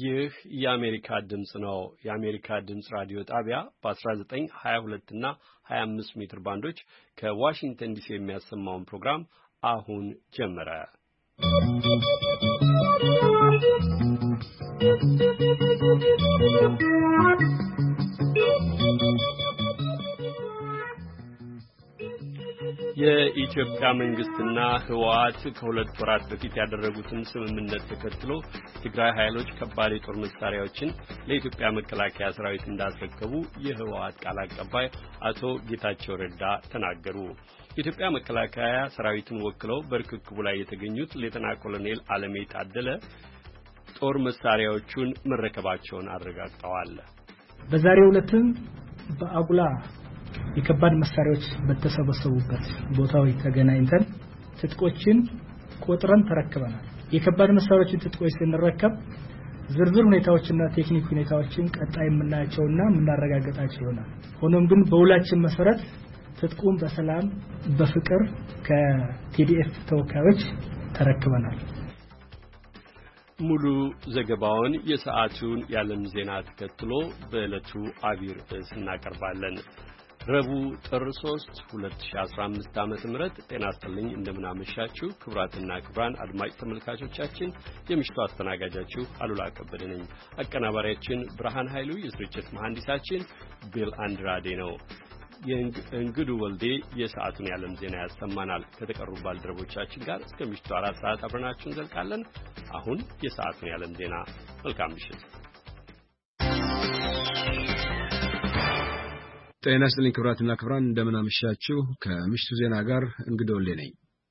ይህ የአሜሪካ ድምጽ ነው። የአሜሪካ ድምጽ ራዲዮ ጣቢያ በ19፣ 22 እና 25 ሜትር ባንዶች ከዋሽንግተን ዲሲ የሚያሰማውን ፕሮግራም አሁን ጀመረ። የኢትዮጵያ መንግስትና ህወሓት ከሁለት ወራት በፊት ያደረጉትን ስምምነት ተከትሎ ትግራይ ኃይሎች ከባድ የጦር መሳሪያዎችን ለኢትዮጵያ መከላከያ ሰራዊት እንዳስረከቡ የህወሓት ቃል አቀባይ አቶ ጌታቸው ረዳ ተናገሩ። የኢትዮጵያ መከላከያ ሰራዊትን ወክለው በርክክቡ ላይ የተገኙት ሌተና ኮሎኔል አለሜ ታደለ ጦር መሳሪያዎቹን መረከባቸውን አረጋግጠዋል። በዛሬው ዕለትም በአጉላ የከባድ መሳሪያዎች በተሰበሰቡበት ቦታው ተገናኝተን ትጥቆችን ቆጥረን ተረክበናል። የከባድ መሳሪያዎችን ትጥቆች ስንረከብ ዝርዝር ሁኔታዎችና ቴክኒክ ሁኔታዎችን ቀጣይ የምናያቸውና የምናረጋግጣቸው ይሆናል። ሆኖም ግን በውላችን መሰረት ትጥቁን በሰላም በፍቅር ከቲዲኤፍ ተወካዮች ተረክበናል። ሙሉ ዘገባውን የሰዓቱን የዓለም ዜና ተከትሎ በዕለቱ አቢይ ርዕስ እናቀርባለን። ረቡዕ ጥር 3 2015 ዓ.ም ጤና ይስጥልኝ። እንደምን አመሻችሁ ክቡራትና ክቡራን አድማጭ ተመልካቾቻችን። የምሽቱ አስተናጋጃችሁ አሉላ ከበደ ነኝ። አቀናባሪያችን ብርሃን ኃይሉ፣ የስርጭት መሐንዲሳችን ቢል አንድራዴ ነው። የእንግዱ ወልዴ የሰዓቱን የዓለም ዜና ያሰማናል። ከተቀሩ ባልደረቦቻችን ጋር እስከ ምሽቱ 4 ሰዓት አብረናችሁ እንዘልቃለን። አሁን የሰዓቱን የዓለም ዜና። መልካም ምሽት። ጤና ይስጥልኝ ክቡራትና ክቡራን እንደምን አመሻችሁ። ከምሽቱ ዜና ጋር እንግዱ ወልዴ ነኝ።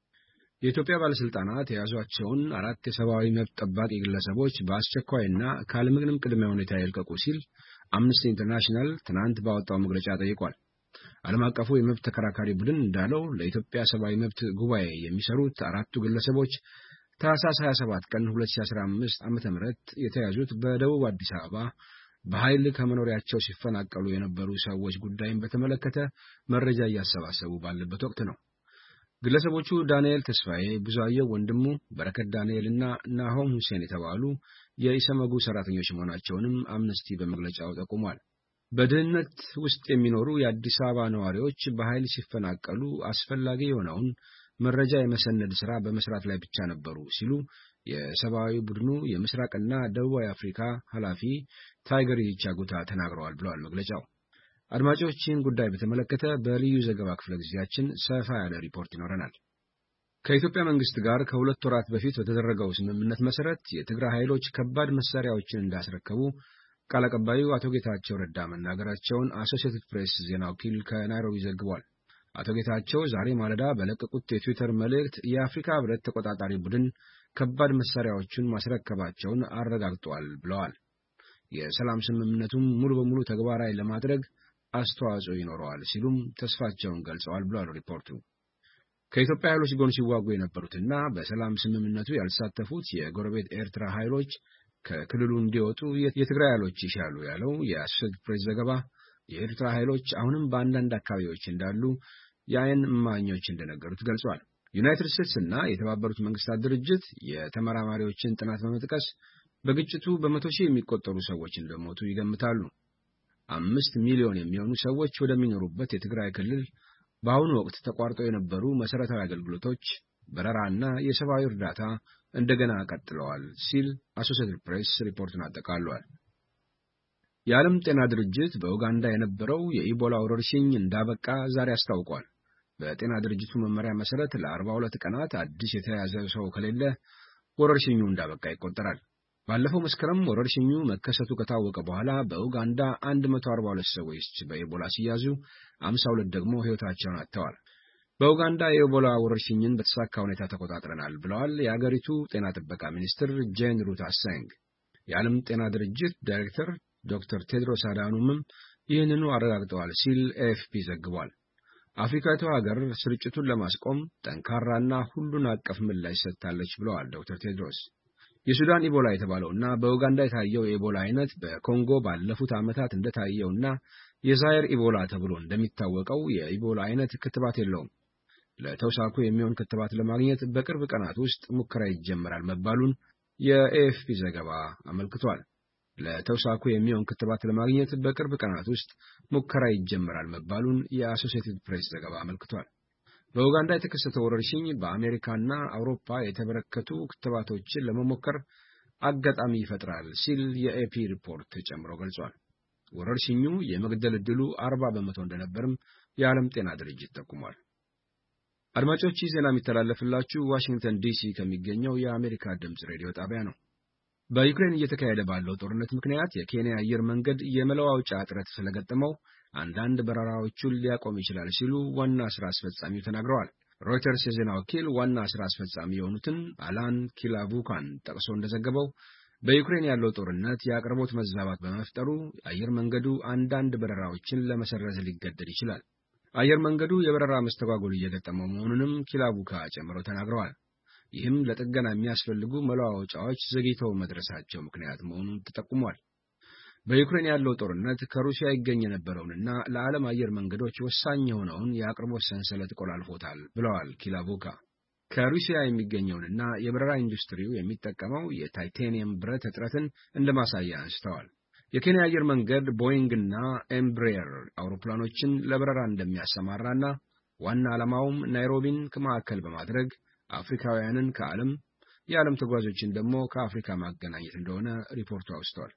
የኢትዮጵያ ባለስልጣናት የያዟቸውን 4 የሰብአዊ መብት ጠባቂ ግለሰቦች በአስቸኳይና ካለምንም ቅድመ ሁኔታ ይልቀቁ ሲል አምነስቲ ኢንተርናሽናል ትናንት ባወጣው መግለጫ ጠይቋል። ዓለም አቀፉ የመብት ተከራካሪ ቡድን እንዳለው ለኢትዮጵያ ሰብአዊ መብት ጉባኤ የሚሰሩት 4ቱ ግለሰቦች ታህሳስ 27 ቀን 2015 ዓ.ም የተያዙት በደቡብ አዲስ አበባ በኃይል ከመኖሪያቸው ሲፈናቀሉ የነበሩ ሰዎች ጉዳይን በተመለከተ መረጃ እያሰባሰቡ ባለበት ወቅት ነው። ግለሰቦቹ ዳንኤል ተስፋዬ፣ ብዙአየሁ ወንድሙ፣ በረከት ዳንኤልና ናሆም ሁሴን የተባሉ የኢሰመጉ ሰራተኞች መሆናቸውንም አምነስቲ በመግለጫው ጠቁሟል። በድህነት ውስጥ የሚኖሩ የአዲስ አበባ ነዋሪዎች በኃይል ሲፈናቀሉ አስፈላጊ የሆነውን መረጃ የመሰነድ ሥራ በመስራት ላይ ብቻ ነበሩ ሲሉ የሰብአዊ ቡድኑ የምስራቅና ደቡባዊ አፍሪካ ኃላፊ ታይገር ይቻጉታ ተናግረዋል ብለዋል መግለጫው። አድማጮች፣ ይህን ጉዳይ በተመለከተ በልዩ ዘገባ ክፍለ ጊዜያችን ሰፋ ያለ ሪፖርት ይኖረናል። ከኢትዮጵያ መንግስት ጋር ከሁለት ወራት በፊት በተደረገው ስምምነት መሰረት የትግራይ ኃይሎች ከባድ መሳሪያዎችን እንዳስረከቡ ቃል አቀባዩ አቶ ጌታቸው ረዳ መናገራቸውን አሶሲኤትድ ፕሬስ ዜና ወኪል ከናይሮቢ ዘግቧል። አቶ ጌታቸው ዛሬ ማለዳ በለቀቁት የትዊተር መልእክት የአፍሪካ ህብረት ተቆጣጣሪ ቡድን ከባድ መሳሪያዎችን ማስረከባቸውን አረጋግጧል ብለዋል። የሰላም ስምምነቱም ሙሉ በሙሉ ተግባራዊ ለማድረግ አስተዋጽኦ ይኖረዋል ሲሉም ተስፋቸውን ገልጸዋል ብሏል ሪፖርቱ። ከኢትዮጵያ ኃይሎች ጎን ሲዋጉ የነበሩትና በሰላም ስምምነቱ ያልተሳተፉት የጎረቤት ኤርትራ ኃይሎች ከክልሉ እንዲወጡ የትግራይ ኃይሎች ይሻሉ ያለው የአሶሲኤትድ ፕሬስ ዘገባ የኤርትራ ኃይሎች አሁንም በአንዳንድ አካባቢዎች እንዳሉ የዓይን እማኞች እንደነገሩት ገልጿል። ዩናይትድ ስቴትስ እና የተባበሩት መንግስታት ድርጅት የተመራማሪዎችን ጥናት በመጥቀስ በግጭቱ በመቶ ሺህ የሚቆጠሩ ሰዎች እንደሞቱ ይገምታሉ። 5 ሚሊዮን የሚሆኑ ሰዎች ወደሚኖሩበት የትግራይ ክልል በአሁኑ ወቅት ተቋርጠው የነበሩ መሰረታዊ አገልግሎቶች፣ በረራና የሰብአዊ እርዳታ እንደገና ቀጥለዋል ሲል አሶሲኤትድ ፕሬስ ሪፖርቱን አጠቃሏል። የዓለም ጤና ድርጅት በኡጋንዳ የነበረው የኢቦላ ወረርሽኝ እንዳበቃ ዛሬ አስታውቋል። በጤና ድርጅቱ መመሪያ መሰረት ለ42 ቀናት አዲስ የተያዘ ሰው ከሌለ ወረርሽኙ እንዳበቃ ይቆጠራል። ባለፈው መስከረም ወረርሽኙ መከሰቱ ከታወቀ በኋላ በኡጋንዳ 142 ሰዎች በኢቦላ ሲያዙ 52 ደግሞ ሕይወታቸውን አጥተዋል። በኡጋንዳ የኢቦላ ወረርሽኝን በተሳካ ሁኔታ ተቆጣጥረናል ብለዋል የአገሪቱ ጤና ጥበቃ ሚኒስትር ጄን ሩት አሳንግ። የዓለም ጤና ድርጅት ዳይሬክተር ዶክተር ቴድሮስ አዳኖምም ይህንኑ አረጋግጠዋል ሲል ኤኤፍፒ ዘግቧል። አፍሪካዊቷ ሀገር ስርጭቱን ለማስቆም ጠንካራና ሁሉን አቀፍ ምላሽ ሰጥታለች ብለዋል ዶክተር ቴድሮስ። የሱዳን ኢቦላ የተባለውና በኡጋንዳ የታየው የኢቦላ አይነት በኮንጎ ባለፉት ዓመታት እንደታየውና የዛይር ኢቦላ ተብሎ እንደሚታወቀው የኢቦላ አይነት ክትባት የለውም። ለተውሳኩ የሚሆን ክትባት ለማግኘት በቅርብ ቀናት ውስጥ ሙከራ ይጀምራል መባሉን የኤኤፍፒ ዘገባ አመልክቷል። ለተውሳኩ የሚሆን ክትባት ለማግኘት በቅርብ ቀናት ውስጥ ሙከራ ይጀምራል መባሉን የአሶሲኤትድ ፕሬስ ዘገባ አመልክቷል። በኡጋንዳ የተከሰተው ወረርሽኝ በአሜሪካና አውሮፓ የተበረከቱ ክትባቶችን ለመሞከር አጋጣሚ ይፈጥራል ሲል የኤፒ ሪፖርት ጨምሮ ገልጿል። ወረርሽኙ የመግደል ዕድሉ 40% እንደነበርም የዓለም ጤና ድርጅት ጠቁሟል። አድማጮች ዜና የሚተላለፍላችሁ ዋሽንግተን ዲሲ ከሚገኘው የአሜሪካ ድምጽ ሬዲዮ ጣቢያ ነው። በዩክሬን እየተካሄደ ባለው ጦርነት ምክንያት የኬንያ አየር መንገድ የመለዋወጫ እጥረት ስለገጠመው አንዳንድ በረራዎቹን ሊያቆም ይችላል ሲሉ ዋና ስራ አስፈጻሚው ተናግረዋል። ሮይተርስ የዜና ወኪል ዋና ስራ አስፈጻሚ የሆኑትን አላን ኪላቡካን ጠቅሶ እንደዘገበው በዩክሬን ያለው ጦርነት የአቅርቦት መዛባት በመፍጠሩ አየር መንገዱ አንዳንድ በረራዎችን ለመሰረዝ ሊገደድ ይችላል። አየር መንገዱ የበረራ መስተጓጎል እየገጠመው መሆኑንም ኪላቡካ ጨምረው ተናግረዋል። ይህም ለጥገና የሚያስፈልጉ መለዋወጫዎች ዘግይተው መድረሳቸው ምክንያት መሆኑን ተጠቁሟል። በዩክሬን ያለው ጦርነት ከሩሲያ ይገኝ የነበረውንና ለዓለም አየር መንገዶች ወሳኝ የሆነውን የአቅርቦት ሰንሰለት ቆላልፎታል ብለዋል ኪላቡካ። ከሩሲያ የሚገኘውንና የበረራ ኢንዱስትሪው የሚጠቀመው የታይቴኒየም ብረት እጥረትን እንደማሳያ አንስተዋል። የኬንያ አየር መንገድ ቦይንግና ኤምብሬየር አውሮፕላኖችን ለበረራ እንደሚያሰማራና ዋና ዓላማውም ናይሮቢን ማዕከል በማድረግ አፍሪካውያንን ከዓለም የዓለም ተጓዦችን ደግሞ ከአፍሪካ ማገናኘት እንደሆነ ሪፖርቱ አውስቷል።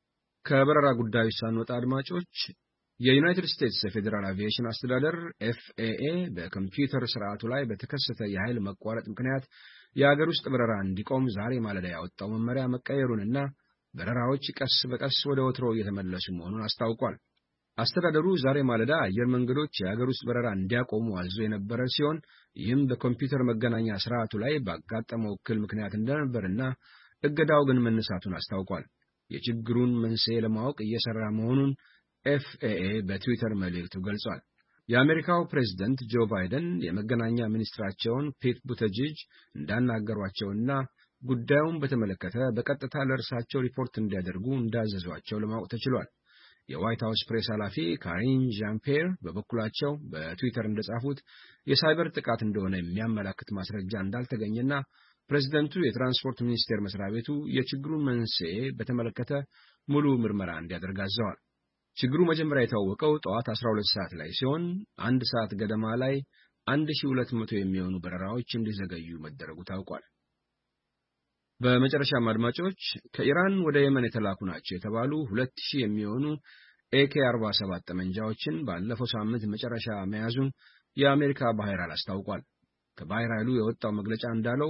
ከበረራ ጉዳዮች ሳንወጣ አድማጮች የዩናይትድ ስቴትስ የፌዴራል አቪዬሽን አስተዳደር FAA በኮምፒውተር ስርዓቱ ላይ በተከሰተ የኃይል መቋረጥ ምክንያት የአገር ውስጥ በረራ እንዲቆም ዛሬ ማለዳ ያወጣው መመሪያ መቀየሩንና በረራዎች ቀስ በቀስ ወደ ወትሮ እየተመለሱ መሆኑን አስታውቋል። አስተዳደሩ ዛሬ ማለዳ አየር መንገዶች የአገር ውስጥ በረራ እንዲያቆሙ አዞ የነበረ ሲሆን ይህም በኮምፒውተር መገናኛ ስርዓቱ ላይ ባጋጠመው እክል ምክንያት እንደነበርና እገዳው ግን መነሳቱን አስታውቋል። የችግሩን መንስኤ ለማወቅ እየሰራ መሆኑን FAA በትዊተር መልእክቱ ገልጿል። የአሜሪካው ፕሬዝዳንት ጆ ባይደን የመገናኛ ሚኒስትራቸውን ፒት ቡተጅጅ እንዳናገሯቸውና ጉዳዩን በተመለከተ በቀጥታ ለእርሳቸው ሪፖርት እንዲያደርጉ እንዳዘዟቸው ለማወቅ ተችሏል። የዋይት ሃውስ ፕሬስ ኃላፊ ካሪን ዣን-ፒየር በበኩላቸው በትዊተር እንደጻፉት የሳይበር ጥቃት እንደሆነ የሚያመላክት ማስረጃ እንዳልተገኘና ፕሬዝዳንቱ የትራንስፖርት ሚኒስቴር መስሪያ ቤቱ የችግሩን መንስኤ በተመለከተ ሙሉ ምርመራ እንዲያደርግ አዘዋል። ችግሩ መጀመሪያ የታወቀው ጠዋት 12 ሰዓት ላይ ሲሆን 1 ሰዓት ገደማ ላይ 1200 የሚሆኑ በረራዎች እንዲዘገዩ መደረጉ ታውቋል። በመጨረሻም አድማጮች ከኢራን ወደ የመን የተላኩ ናቸው የተባሉ 2000 የሚሆኑ AK-47 ጠመንጃዎችን ባለፈው ሳምንት መጨረሻ መያዙን የአሜሪካ ባህር ኃይል አስታውቋል። ከባህር ኃይሉ የወጣው መግለጫ እንዳለው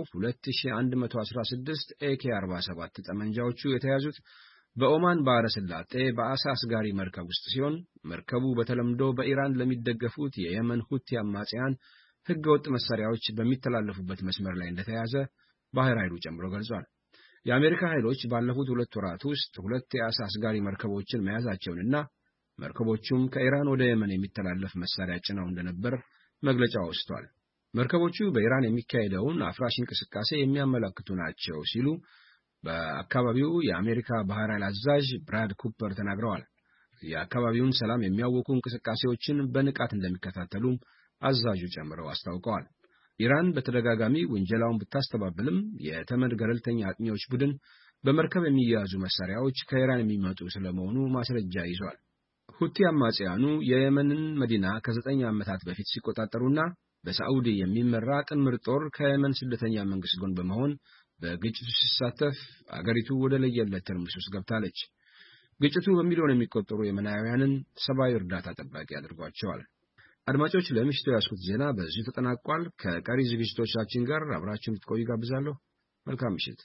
2116 AK-47 ጠመንጃዎቹ የተያዙት በኦማን ባህረ ሰላጤ በአሳ አስጋሪ መርከብ ውስጥ ሲሆን መርከቡ በተለምዶ በኢራን ለሚደገፉት የየመን ሁቲ አማጽያን ህገወጥ መሳሪያዎች በሚተላለፉበት መስመር ላይ እንደተያዘ ባህር ኃይሉ ጨምሮ ገልጿል። የአሜሪካ ኃይሎች ባለፉት 2 ወራት ውስጥ 2 የአሳ አስጋሪ መርከቦችን መያዛቸውንና መርከቦቹም ከኢራን ወደ የመን የሚተላለፍ መሳሪያ ጭነው እንደነበር መግለጫው አውስቷል። መርከቦቹ በኢራን የሚካሄደውን አፍራሽ እንቅስቃሴ የሚያመለክቱ ናቸው ሲሉ በአካባቢው የአሜሪካ ባህር ኃይል አዛዥ ብራድ ኩፐር ተናግረዋል። የአካባቢውን ሰላም የሚያውኩ እንቅስቃሴዎችን በንቃት እንደሚከታተሉም አዛዡ ጨምረው አስታውቀዋል። ኢራን በተደጋጋሚ ውንጀላውን ብታስተባብልም የተመድ ገለልተኛ አጥኚዎች ቡድን በመርከብ የሚያዙ መሳሪያዎች ከኢራን የሚመጡ ስለመሆኑ ማስረጃ ይዟል። ሁቲ አማጽያኑ የየመንን መዲና ከ9 ዓመታት በፊት ሲቆጣጠሩና በሳዑዲ የሚመራ ጥምር ጦር ከየመን ስደተኛ መንግስት ጎን በመሆን በግጭቱ ሲሳተፍ አገሪቱ ወደ ለየለት ትርምስ ውስጥ ገብታለች። ግጭቱ በሚሊዮን የሚቆጠሩ የመናውያንን ሰብአዊ እርዳታ ጠባቂ አድርጓቸዋል። አድማጮች ለምሽቱ ያስኩት ዜና በዚሁ ተጠናቋል። ከቀሪ ዝግጅቶቻችን ጋር አብራችሁን ልትቆዩ ጋብዛለሁ። መልካም ምሽት።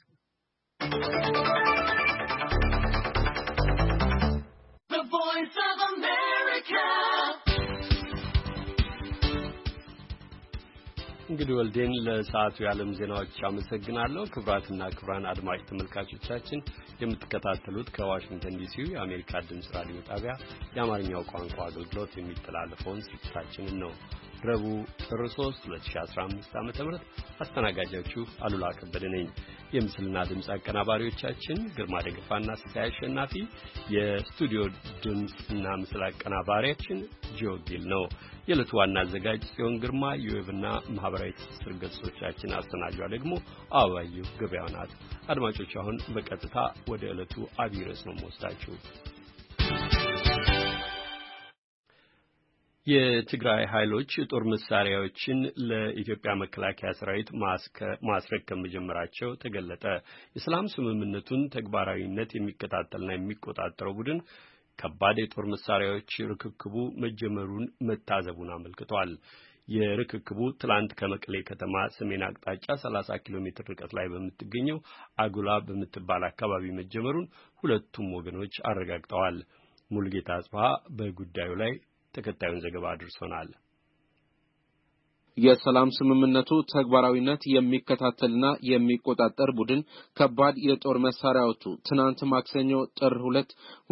እንግዲህ ወልዴን ለሰዓቱ የዓለም ዜናዎች አመሰግናለሁ። ክቡራትና ክቡራን አድማጭ ተመልካቾቻችን የምትከታተሉት ከዋሽንግተን ዲሲው የአሜሪካ ድምፅ ራዲዮ ጣቢያ የአማርኛው ቋንቋ አገልግሎት የሚተላለፈውን ስርጭታችንን ነው። ረቡዕ ጥር 3 2015 ዓ.ም አስተናጋጃችሁ አሉላ ከበደ ነኝ። የምስልና ድምጽ አቀናባሪዎቻችን ግርማ ደገፋና ሲሳይ አሸናፊ፣ የስቱዲዮ ድምጽና ምስል አቀናባሪያችን ጆጊል ነው። የዕለቱ ዋና አዘጋጅ ጽዮን ግርማ፣ የዌብና ማህበራዊ ትስስር ገጾቻችን አስተናጇ ደግሞ አበባየሁ ገበያው ናት። አድማጮች አሁን በቀጥታ ወደ ዕለቱ አብይ ርዕስ ነው የምወስዳችሁ። የትግራይ ኃይሎች ጦር መሳሪያዎችን ለኢትዮጵያ መከላከያ ሰራዊት ማስረከብ መጀመራቸው ተገለጠ። የሰላም ስምምነቱን ተግባራዊነት የሚከታተልና የሚቆጣጠረው ቡድን ከባድ የጦር መሳሪያዎች ርክክቡ መጀመሩን መታዘቡን አመልክቷል። የርክክቡ ትላንት ከመቀሌ ከተማ ሰሜን አቅጣጫ 30 ኪሎ ሜትር ርቀት ላይ በምትገኘው አጉላ በምትባል አካባቢ መጀመሩን ሁለቱም ወገኖች አረጋግጠዋል። ሙሉጌታ አጽፋ በጉዳዩ ላይ ተከታዩን ዘገባ አድርሶናል። የሰላም ስምምነቱ ተግባራዊነት የሚከታተልና የሚቆጣጠር ቡድን ከባድ የጦር መሳሪያዎቹ ትናንት ማክሰኞ ጥር 2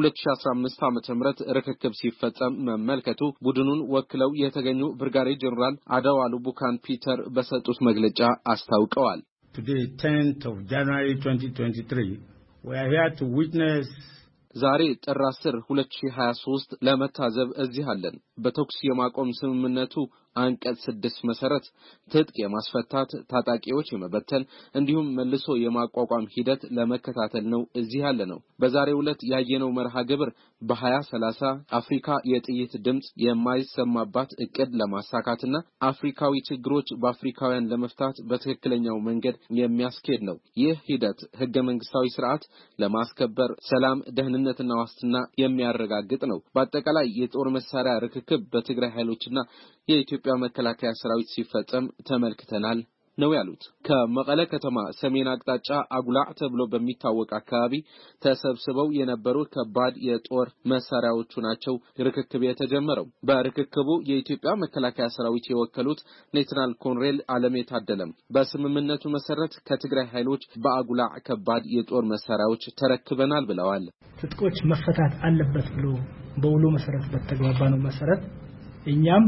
2015 ዓ.ም ርክክብ ሲፈጸም መመልከቱ ቡድኑን ወክለው የተገኙ ብርጋዴር ጀነራል አደዋሉ ቡካን ፒተር በሰጡት መግለጫ አስታውቀዋል። Today 10th of January 2023 we are here to witness ዛሬ ጥር 10 2023 ለመታዘብ እዚህ አለን። በተኩስ የማቆም ስምምነቱ አንቀጽ 6 መሰረት ትጥቅ የማስፈታት ታጣቂዎች የመበተን እንዲሁም መልሶ የማቋቋም ሂደት ለመከታተል ነው እዚህ ያለነው። በዛሬው ዕለት ያየነው መርሃ ግብር በ2030 አፍሪካ የጥይት ድምጽ የማይሰማባት እቅድ ለማሳካትና አፍሪካዊ ችግሮች በአፍሪካውያን ለመፍታት በትክክለኛው መንገድ የሚያስኬድ ነው። ይህ ሂደት ህገ መንግስታዊ ስርዓት ለማስከበር ሰላም፣ ደህንነትና ዋስትና የሚያረጋግጥ ነው። በአጠቃላይ የጦር መሳሪያ ርክክብ በትግራይ ኃይሎችና የኢትዮጵያ መከላከያ ሰራዊት ሲፈጸም ተመልክተናል ነው ያሉት። ከመቀለ ከተማ ሰሜን አቅጣጫ አጉላ ተብሎ በሚታወቅ አካባቢ ተሰብስበው የነበሩ ከባድ የጦር መሳሪያዎቹ ናቸው ርክክብ የተጀመረው። በርክክቡ የኢትዮጵያ መከላከያ ሰራዊት የወከሉት ሌተናል ኮሎኔል አለሜ ታደለም በስምምነቱ መሰረት ከትግራይ ኃይሎች በአጉላ ከባድ የጦር መሳሪያዎች ተረክበናል ብለዋል። ትጥቆች መፈታት አለበት ብሎ በውሉ መሰረት በተግባባነው መሰረት እኛም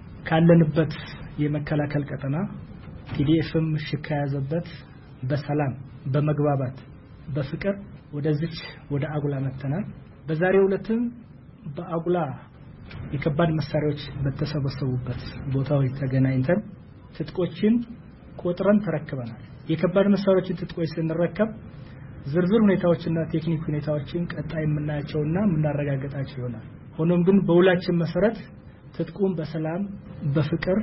ካለንበት የመከላከል ቀጠና ቲዲኤፍም ሽካ ያዘበት በሰላም በመግባባት በፍቅር ወደዚች ወደ አጉላ መተናል። በዛሬው ዕለትም በአጉላ የከባድ መሳሪያዎች በተሰበሰቡበት ቦታዎች ተገናኝተን ትጥቆችን ቆጥረን ተረክበናል። የከባድ መሳሪያዎችን ትጥቆች ስንረከብ ዝርዝር ሁኔታዎችና ቴክኒክ ሁኔታዎችን ቀጣይ የምናያቸውና የምናረጋግጣቸው ይሆናል። ሆኖም ግን በውላችን መሰረት ትጥቁን በሰላም በፍቅር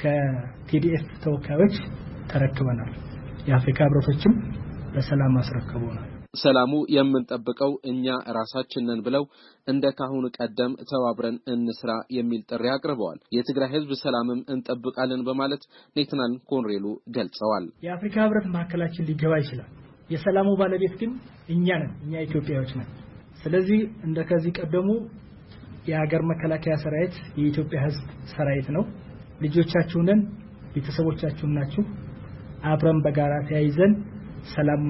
ከቲዲኤፍ ተወካዮች ተረክበናል። የአፍሪካ ህብረቶችም በሰላም አስረክበውናል። ሰላሙ የምንጠብቀው እኛ ራሳችንን ብለው እንደ ካሁኑ ቀደም ተባብረን እንስራ የሚል ጥሪ አቅርበዋል። የትግራይ ህዝብ ሰላምም እንጠብቃለን በማለት ሌተናል ኮሎኔሉ ገልጸዋል። የአፍሪካ ህብረት ማዕከላችን ሊገባ ይችላል። የሰላሙ ባለቤት ግን እኛ ነን፣ እኛ ኢትዮጵያውያን ነን። ስለዚህ እንደከዚህ ቀደሙ የሀገር መከላከያ ሰራዊት የኢትዮጵያ ህዝብ ሰራዊት ነው። ልጆቻችሁንን ቤተሰቦቻችሁን ናችሁ። አብረን በጋራ ተያይዘን ሰላም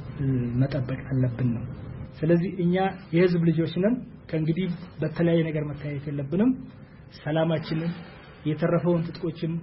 መጠበቅ አለብን ነው። ስለዚህ እኛ የህዝብ ልጆች ነን። ከእንግዲህ በተለያየ ነገር መታየት የለብንም። ሰላማችንን የተረፈውን ትጥቆችን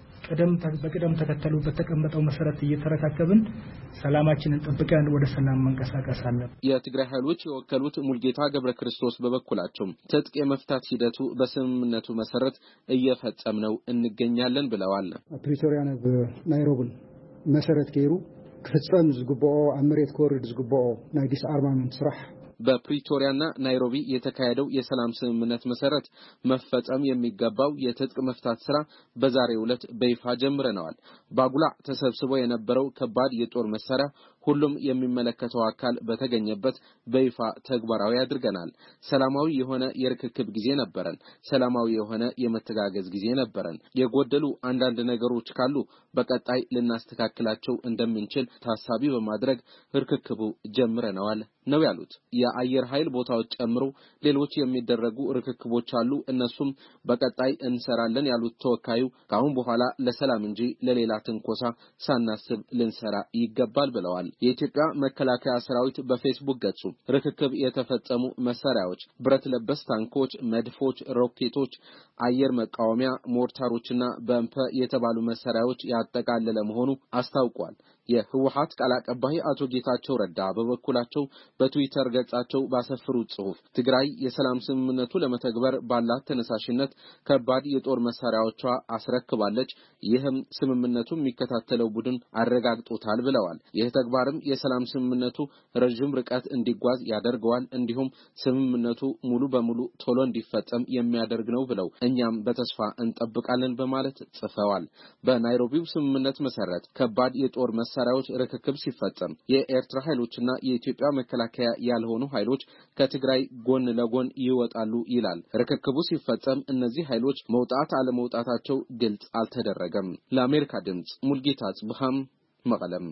በቅደም ተከተሉ በተቀመጠው መሰረት እየተረካከብን ሰላማችንን ጠብቀን ወደ ሰላም መንቀሳቀስ አለብን። የትግራይ ኃይሎች የወከሉት ሙልጌታ ገብረ ክርስቶስ በበኩላቸው ትጥቅ የመፍታት ሂደቱ በስምምነቱ መሰረት እየፈጸምነው እንገኛለን ብለዋል። ፕሪቶሪያ ናይሮቢ መሰረት ገይሩ ክፍጸም ዝግበኦ አመሬት ኮሪድ ዝግበኦ ናይ ዲስአርማመንት ስራሕ በፕሪቶሪያና ናይሮቢ የተካሄደው የሰላም ስምምነት መሰረት መፈጸም የሚገባው የትጥቅ መፍታት ስራ በዛሬው ዕለት በይፋ ጀምረናል። ባጉላ ተሰብስቦ የነበረው ከባድ የጦር መሳሪያ ሁሉም የሚመለከተው አካል በተገኘበት በይፋ ተግባራዊ አድርገናል። ሰላማዊ የሆነ የርክክብ ጊዜ ነበረን። ሰላማዊ የሆነ የመተጋገዝ ጊዜ ነበረን። የጎደሉ አንዳንድ ነገሮች ካሉ በቀጣይ ልናስተካክላቸው እንደምንችል ታሳቢ በማድረግ ርክክቡ ጀምረናል ነው ያሉት። የአየር ኃይል ቦታዎች ጨምሮ ሌሎች የሚደረጉ ርክክቦች አሉ። እነሱም በቀጣይ እንሰራለን ያሉት ተወካዩ ካሁን በኋላ ለሰላም እንጂ ለሌላ ትንኮሳ ሳናስብ ልንሰራ ይገባል ብለዋል። የኢትዮጵያ መከላከያ ሰራዊት በፌስቡክ ገጹ ርክክብ የተፈጸሙ መሳሪያዎች ብረት ለበስ ታንኮች፣ መድፎች፣ ሮኬቶች፣ አየር መቃወሚያ ሞርታሮችና በምፐ የተባሉ መሳሪያዎች ያጠቃለለ መሆኑ አስታውቋል። የህወሓት ቃል አቀባይ አቶ ጌታቸው ረዳ በበኩላቸው በትዊተር ገጻቸው ባሰፈሩት ጽሑፍ ትግራይ የሰላም ስምምነቱ ለመተግበር ባላት ተነሳሽነት ከባድ የጦር መሳሪያዎቿ አስረክባለች። ይህም ስምምነቱ የሚከታተለው ቡድን አረጋግጦታል ብለዋል። ይህ ተግባርም የሰላም ስምምነቱ ረጅም ርቀት እንዲጓዝ ያደርገዋል፣ እንዲሁም ስምምነቱ ሙሉ በሙሉ ቶሎ እንዲፈጸም የሚያደርግ ነው ብለው እኛም በተስፋ እንጠብቃለን በማለት ጽፈዋል። በናይሮቢው ስምምነት መሰረት ከባድ የጦር መሳሪያዎች ርክክብ ሲፈጸም የኤርትራ ኃይሎችና የኢትዮጵያ መከላከያ ያልሆኑ ኃይሎች ከትግራይ ጎን ለጎን ይወጣሉ ይላል። ርክክቡ ሲፈጸም እነዚህ ኃይሎች መውጣት አለመውጣታቸው ግልጽ አልተደረገም። ለአሜሪካ ድምጽ ሙልጌታ ጽብሃም መቀለም።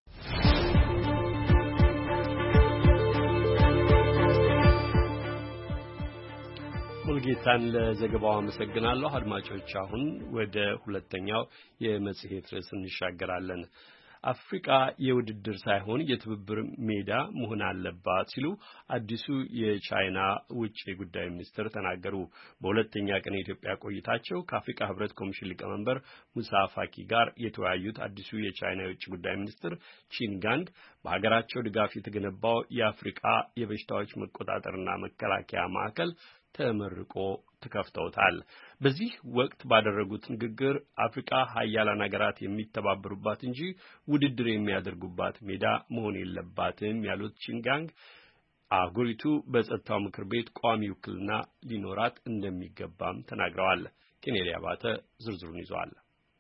ሙልጌታን ለዘገባው አመሰግናለሁ። አድማጮች አሁን ወደ ሁለተኛው የመጽሔት ርዕስ እንሻገራለን። አፍሪካ የውድድር ሳይሆን የትብብር ሜዳ መሆን አለባት ሲሉ አዲሱ የቻይና ውጭ ጉዳይ ሚኒስትር ተናገሩ። በሁለተኛ ቀን የኢትዮጵያ ቆይታቸው ከአፍሪካ ሕብረት ኮሚሽን ሊቀመንበር ሙሳ ፋኪ ጋር የተወያዩት አዲሱ የቻይና የውጭ ጉዳይ ሚኒስትር ቺንጋንግ በሀገራቸው ድጋፍ የተገነባው የአፍሪካ የበሽታዎች መቆጣጠርና መከላከያ ማዕከል ተመርቆ ተከፍተውታል። በዚህ ወቅት ባደረጉት ንግግር አፍሪካ ሀያላን ሀገራት የሚተባበሩባት እንጂ ውድድር የሚያደርጉባት ሜዳ መሆን የለባትም ያሉት ቺንጋንግ አህጉሪቱ በጸጥታው ምክር ቤት ቋሚ ውክልና ሊኖራት እንደሚገባም ተናግረዋል። ኬኔዲ አባተ ዝርዝሩን ይዟል።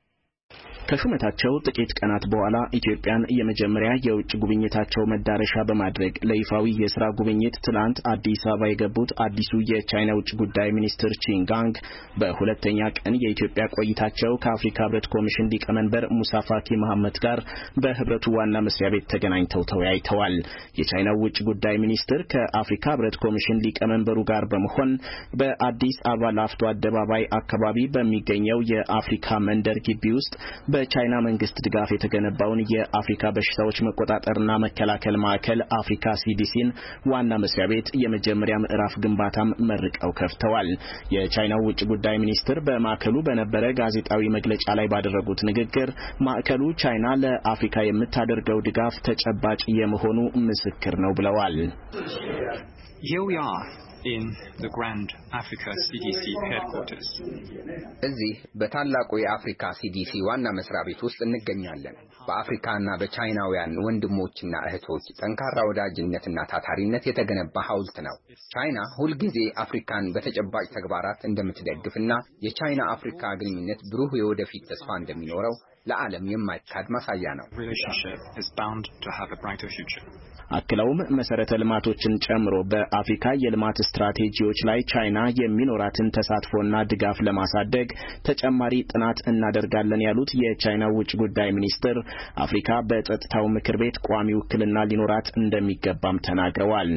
ከሹመታቸው ጥቂት ቀናት በኋላ ኢትዮጵያን የመጀመሪያ የውጭ ጉብኝታቸው መዳረሻ በማድረግ ለይፋዊ የሥራ ጉብኝት ትላንት አዲስ አበባ የገቡት አዲሱ የቻይና ውጭ ጉዳይ ሚኒስትር ቺንጋንግ በሁለተኛ ቀን የኢትዮጵያ ቆይታቸው ከአፍሪካ ሕብረት ኮሚሽን ሊቀመንበር ሙሳ ፋኪ መሐመድ ጋር በህብረቱ ዋና መስሪያ ቤት ተገናኝተው ተወያይተዋል። የቻይናው ውጭ ጉዳይ ሚኒስትር ከአፍሪካ ሕብረት ኮሚሽን ሊቀመንበሩ ጋር በመሆን በአዲስ አበባ ላፍቶ አደባባይ አካባቢ በሚገኘው የአፍሪካ መንደር ግቢ ውስጥ በቻይና መንግስት ድጋፍ የተገነባውን የአፍሪካ በሽታዎች መቆጣጠርና መከላከል ማዕከል አፍሪካ ሲዲሲን ዋና መስሪያ ቤት የመጀመሪያ ምዕራፍ ግንባታም መርቀው ከፍተዋል። የቻይናው ውጭ ጉዳይ ሚኒስትር በማዕከሉ በነበረ ጋዜጣዊ መግለጫ ላይ ባደረጉት ንግግር ማዕከሉ ቻይና ለአፍሪካ የምታደርገው ድጋፍ ተጨባጭ የመሆኑ ምስክር ነው ብለዋል። Here we are in the Grand Africa CDC headquarters. እዚህ በታላቁ የአፍሪካ ሲዲሲ ዋና መስሪያ ቤት ውስጥ እንገኛለን። በአፍሪካና በቻይናውያን ወንድሞችና እህቶች ጠንካራ ወዳጅነትና ታታሪነት የተገነባ ሐውልት ነው። ቻይና ሁልጊዜ አፍሪካን በተጨባጭ ተግባራት እንደምትደግፍና የቻይና አፍሪካ ግንኙነት ብሩህ የወደፊት ተስፋ እንደሚኖረው ለዓለም የማይካድ ማሳያ ነው። አክለውም መሰረተ ልማቶችን ጨምሮ በአፍሪካ የልማት ስትራቴጂዎች ላይ ቻይና የሚኖራትን ተሳትፎና ድጋፍ ለማሳደግ ተጨማሪ ጥናት እናደርጋለን ያሉት የቻይና ውጭ ጉዳይ ሚኒስትር አፍሪካ በጸጥታው ምክር ቤት ቋሚ ውክልና ሊኖራት እንደሚገባም ተናግረዋል።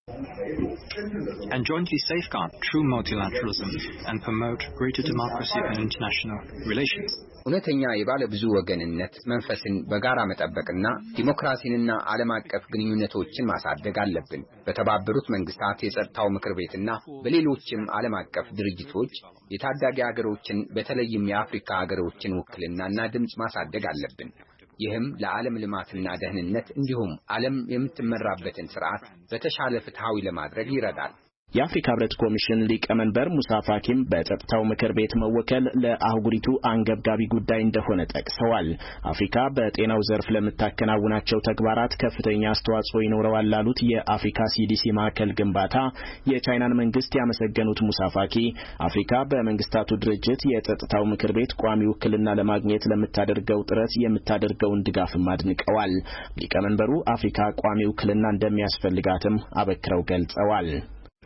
And jointly safeguard true multilateralism and promote greater democracy and international relations. እውነተኛ የባለ ብዙ ወገንነት መንፈስን በጋራ መጠበቅና ዲሞክራሲንና ዓለም አቀፍ ግንኙነቶችን ማሳደግ አለብን። በተባበሩት መንግስታት የጸጥታው ምክር ቤትና በሌሎችም ዓለም አቀፍ ድርጅቶች የታዳጊ ሀገሮችን በተለይም የአፍሪካ ሀገሮችን ውክልናና ድምጽ ማሳደግ አለብን። ይህም ለዓለም ልማትና ደህንነት እንዲሁም ዓለም የምትመራበትን ስርዓት በተሻለ ፍትሃዊ ለማድረግ ይረዳል። የአፍሪካ ሕብረት ኮሚሽን ሊቀመንበር ሙሳ ፋኪም በጸጥታው ምክር ቤት መወከል ለአህጉሪቱ አንገብጋቢ ጉዳይ እንደሆነ ጠቅሰዋል። አፍሪካ በጤናው ዘርፍ ለምታከናውናቸው ተግባራት ከፍተኛ አስተዋጽኦ ይኖረዋል ላሉት የአፍሪካ ሲዲሲ ማዕከል ግንባታ የቻይናን መንግስት ያመሰገኑት ሙሳ ፋኪ አፍሪካ በመንግስታቱ ድርጅት የጸጥታው ምክር ቤት ቋሚ ውክልና ለማግኘት ለምታደርገው ጥረት የምታደርገውን ድጋፍም አድንቀዋል። ሊቀመንበሩ አፍሪካ ቋሚ ውክልና እንደሚያስፈልጋትም አበክረው ገልጸዋል።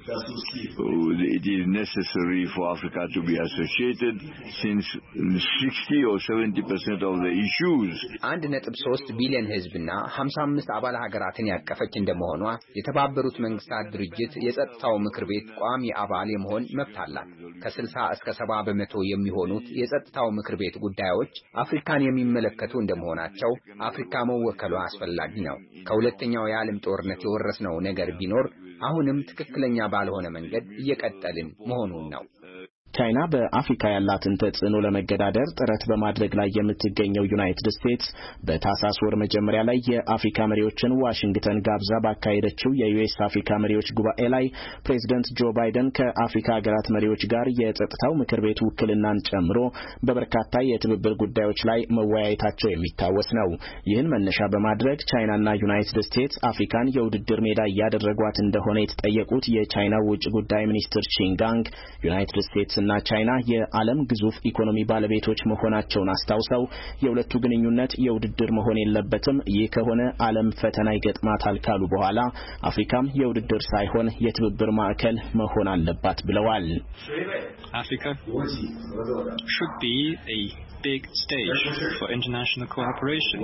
it is necessary for Africa to be associated since 60 or 70% of the issues 1.3 ቢሊዮን ህዝብና 55 አባል ሀገራትን ያቀፈች እንደመሆኗ የተባበሩት መንግስታት ድርጅት የጸጥታው ምክር ቤት ቋሚ አባል የመሆን መብት አላት። ከ60 እስከ 70% የሚሆኑት የጸጥታው ምክር ቤት ጉዳዮች አፍሪካን የሚመለከቱ እንደመሆናቸው አፍሪካ መወከሏ አስፈላጊ ነው። ከሁለተኛው የዓለም ጦርነት የወረስነው ነገር ቢኖር አሁንም ትክክለኛ ባልሆነ መንገድ እየቀጠልን መሆኑን ነው። ቻይና በአፍሪካ ያላትን ተጽዕኖ ለመገዳደር ጥረት በማድረግ ላይ የምትገኘው ዩናይትድ ስቴትስ በታህሳስ ወር መጀመሪያ ላይ የአፍሪካ መሪዎችን ዋሽንግተን ጋብዛ ባካሄደችው የዩኤስ አፍሪካ መሪዎች ጉባኤ ላይ ፕሬዝዳንት ጆ ባይደን ከአፍሪካ ሀገራት መሪዎች ጋር የጸጥታው ምክር ቤት ውክልናን ጨምሮ በበርካታ የትብብር ጉዳዮች ላይ መወያየታቸው የሚታወስ ነው። ይህን መነሻ በማድረግ ቻይናና ዩናይትድ ስቴትስ አፍሪካን የውድድር ሜዳ እያደረጓት እንደሆነ የተጠየቁት የቻይና ውጭ ጉዳይ ሚኒስትር ቺንጋንግ ዩናይትድ ስቴትስ እና ቻይና የዓለም ግዙፍ ኢኮኖሚ ባለቤቶች መሆናቸውን አስታውሰው የሁለቱ ግንኙነት የውድድር መሆን የለበትም፣ ይህ ከሆነ ዓለም ፈተና ይገጥማታል ካሉ በኋላ አፍሪካም የውድድር ሳይሆን የትብብር ማዕከል መሆን አለባት ብለዋል። Africa should be a big stage for international cooperation,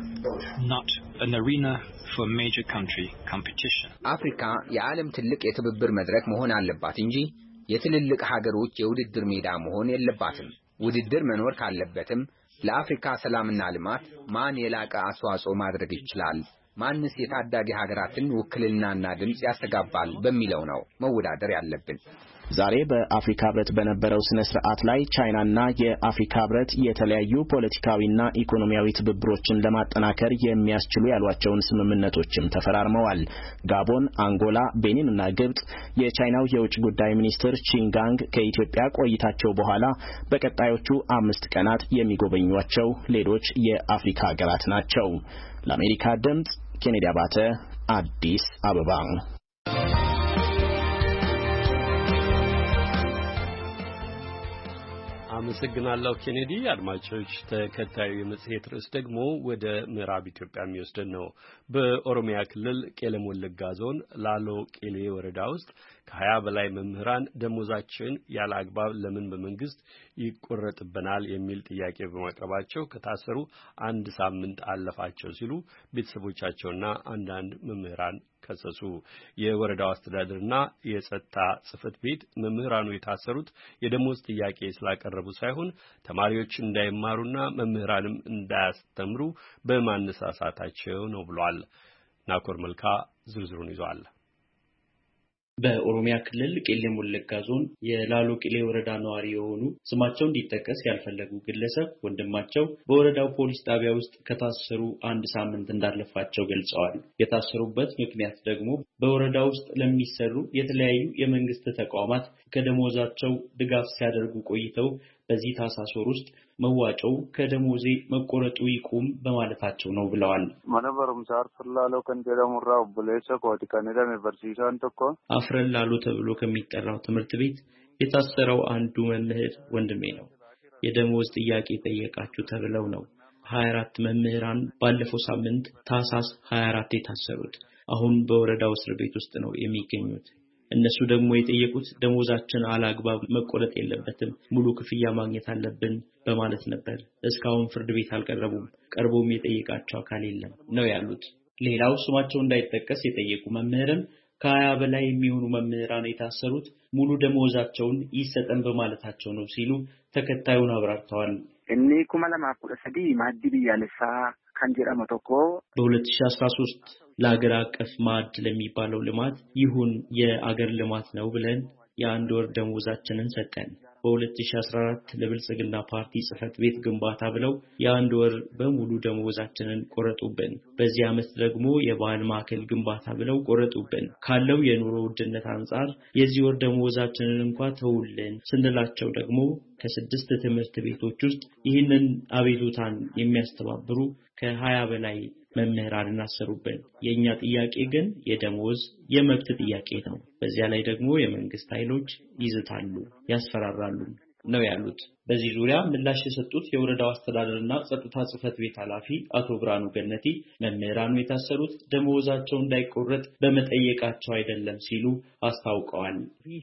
not an arena for major country competition. አፍሪካ የዓለም ትልቅ የትብብር መድረክ መሆን አለባት እንጂ የትልልቅ ሀገሮች የውድድር ሜዳ መሆን የለባትም። ውድድር መኖር ካለበትም ለአፍሪካ ሰላምና ልማት ማን የላቀ አስተዋጽኦ ማድረግ ይችላል፣ ማንስ የታዳጊ ሀገራትን ውክልናና ድምጽ ያስተጋባል በሚለው ነው መወዳደር ያለብን። ዛሬ በአፍሪካ ህብረት በነበረው ስነ ስርዓት ላይ ቻይናና የአፍሪካ ህብረት የተለያዩ ፖለቲካዊና ኢኮኖሚያዊ ትብብሮችን ለማጠናከር የሚያስችሉ ያሏቸውን ስምምነቶችም ተፈራርመዋል። ጋቦን፣ አንጎላ፣ ቤኒንና ግብጽ የቻይናው የውጭ ጉዳይ ሚኒስትር ቺንጋንግ ከኢትዮጵያ ቆይታቸው በኋላ በቀጣዮቹ 5 ቀናት የሚጎበኟቸው ሌሎች የአፍሪካ ሀገራት ናቸው። ለአሜሪካ ድምጽ ኬኔዲ አባተ አዲስ አበባ። አመሰግናለሁ ኬኔዲ። አድማጮች ተከታዩ የመጽሔት ርዕስ ደግሞ ወደ ምዕራብ ኢትዮጵያ የሚወስደን ነው። በኦሮሚያ ክልል ቄለም ወለጋ ዞን ላሎ ቄሌ ወረዳ ውስጥ ከ20 በላይ መምህራን ደሞዛችን ያለ አግባብ ለምን በመንግስት ይቆረጥብናል የሚል ጥያቄ በማቅረባቸው ከታሰሩ 1 ሳምንት አለፋቸው ሲሉ ቤተሰቦቻቸውና አንዳንድ መምህራን ከሰሱ። የወረዳው አስተዳደርና የጸጥታ ጽሕፈት ቤት መምህራኑ የታሰሩት የደሞዝ ጥያቄ ስላቀረቡ ሳይሆን ተማሪዎች እንዳይማሩና መምህራንም እንዳያስተምሩ በማነሳሳታቸው ነው ብሏል። ናኮር መልካ ዝርዝሩን ይዟል። በኦሮሚያ ክልል ቄለም ወለጋ ዞን የላሎ ቄሌ ወረዳ ነዋሪ የሆኑ ስማቸው እንዲጠቀስ ያልፈለጉ ግለሰብ ወንድማቸው በወረዳው ፖሊስ ጣቢያ ውስጥ ከታሰሩ 1 ሳምንት እንዳለፋቸው ገልጸዋል። የታሰሩበት ምክንያት ደግሞ በወረዳው ውስጥ ለሚሰሩ የተለያዩ የመንግስት ተቋማት ከደሞዛቸው ድጋፍ ሲያደርጉ ቆይተው በዚህ ታህሳስ ወር ውስጥ መዋጮው ከደሞዜ መቆረጡ ይቁም በማለታቸው ነው ብለዋል። ማነበሩም ሳርፍላሎ ከንጀራሙራ ቡሌሰ ኮቲ ከነዳም በርሲሳን ተኮ አፍረላሎ ተብሎ ከሚጠራው ትምህርት ቤት የታሰረው አንዱ መምህር ወንድሜ ነው። የደሞዝ ጥያቄ ጠየቃችሁ ተብለው ነው 24 መምህራን ባለፈው ሳምንት ታህሳስ 24 የታሰሩት። አሁን በወረዳው እስር ቤት ውስጥ ነው የሚገኙት። እነሱ ደግሞ የጠየቁት ደሞዛችን አላግባብ መቆረጥ የለበትም፣ ሙሉ ክፍያ ማግኘት አለብን በማለት ነበር። እስካሁን ፍርድ ቤት አልቀረቡም፣ ቀርቦም የጠየቃቸው አካል የለም ነው ያሉት። ሌላው ስማቸው እንዳይጠቀስ የጠየቁ መምህርም ከ20 በላይ የሚሆኑ መምህራን የታሰሩት ሙሉ ደሞዛቸውን ይሰጠን በማለታቸው ነው ሲሉ ተከታዩን አብራርተዋል። እኔ ኩማለማ ቁረሰዲ ማዲብ ያለሳ ካንጀራ መተኮ በ2013 ለሀገር አቀፍ ማዕድ ለሚባለው ልማት ይሁን የአገር ልማት ነው ብለን የአንድ ወር ደሞዛችንን ሰጠን። በ2014 ለብልጽግና ፓርቲ ጽሕፈት ቤት ግንባታ ብለው የአንድ ወር በሙሉ ደሞዛችንን ቆረጡብን። በዚህ ዓመት ደግሞ የባህል ማዕከል ግንባታ ብለው ቆረጡብን። ካለው የኑሮ ውድነት አንጻር የዚህ ወር ደሞዛችንን እንኳን ተውልን ስንላቸው ደግሞ ከ6 ትምህርት ቤቶች ውስጥ ይህንን አቤቱታን የሚያስተባብሩ ከ20 በላይ መምህራንን አሰሩብን። የኛ ጥያቄ ግን የደሞዝ የመብት ጥያቄ ነው። በዚያ ላይ ደግሞ የመንግስት ኃይሎች ይዝታሉ፣ ያስፈራራሉ ነው ያሉት። በዚህ ዙሪያ ምላሽ የሰጡት የወረዳው አስተዳደርና ጸጥታ ጽሕፈት ቤት ኃላፊ አቶ ብርሃኑ ገነቲ መምህራኑ የታሰሩት ደሞዛቸው እንዳይቆረጥ በመጠየቃቸው አይደለም ሲሉ አስታውቀዋል።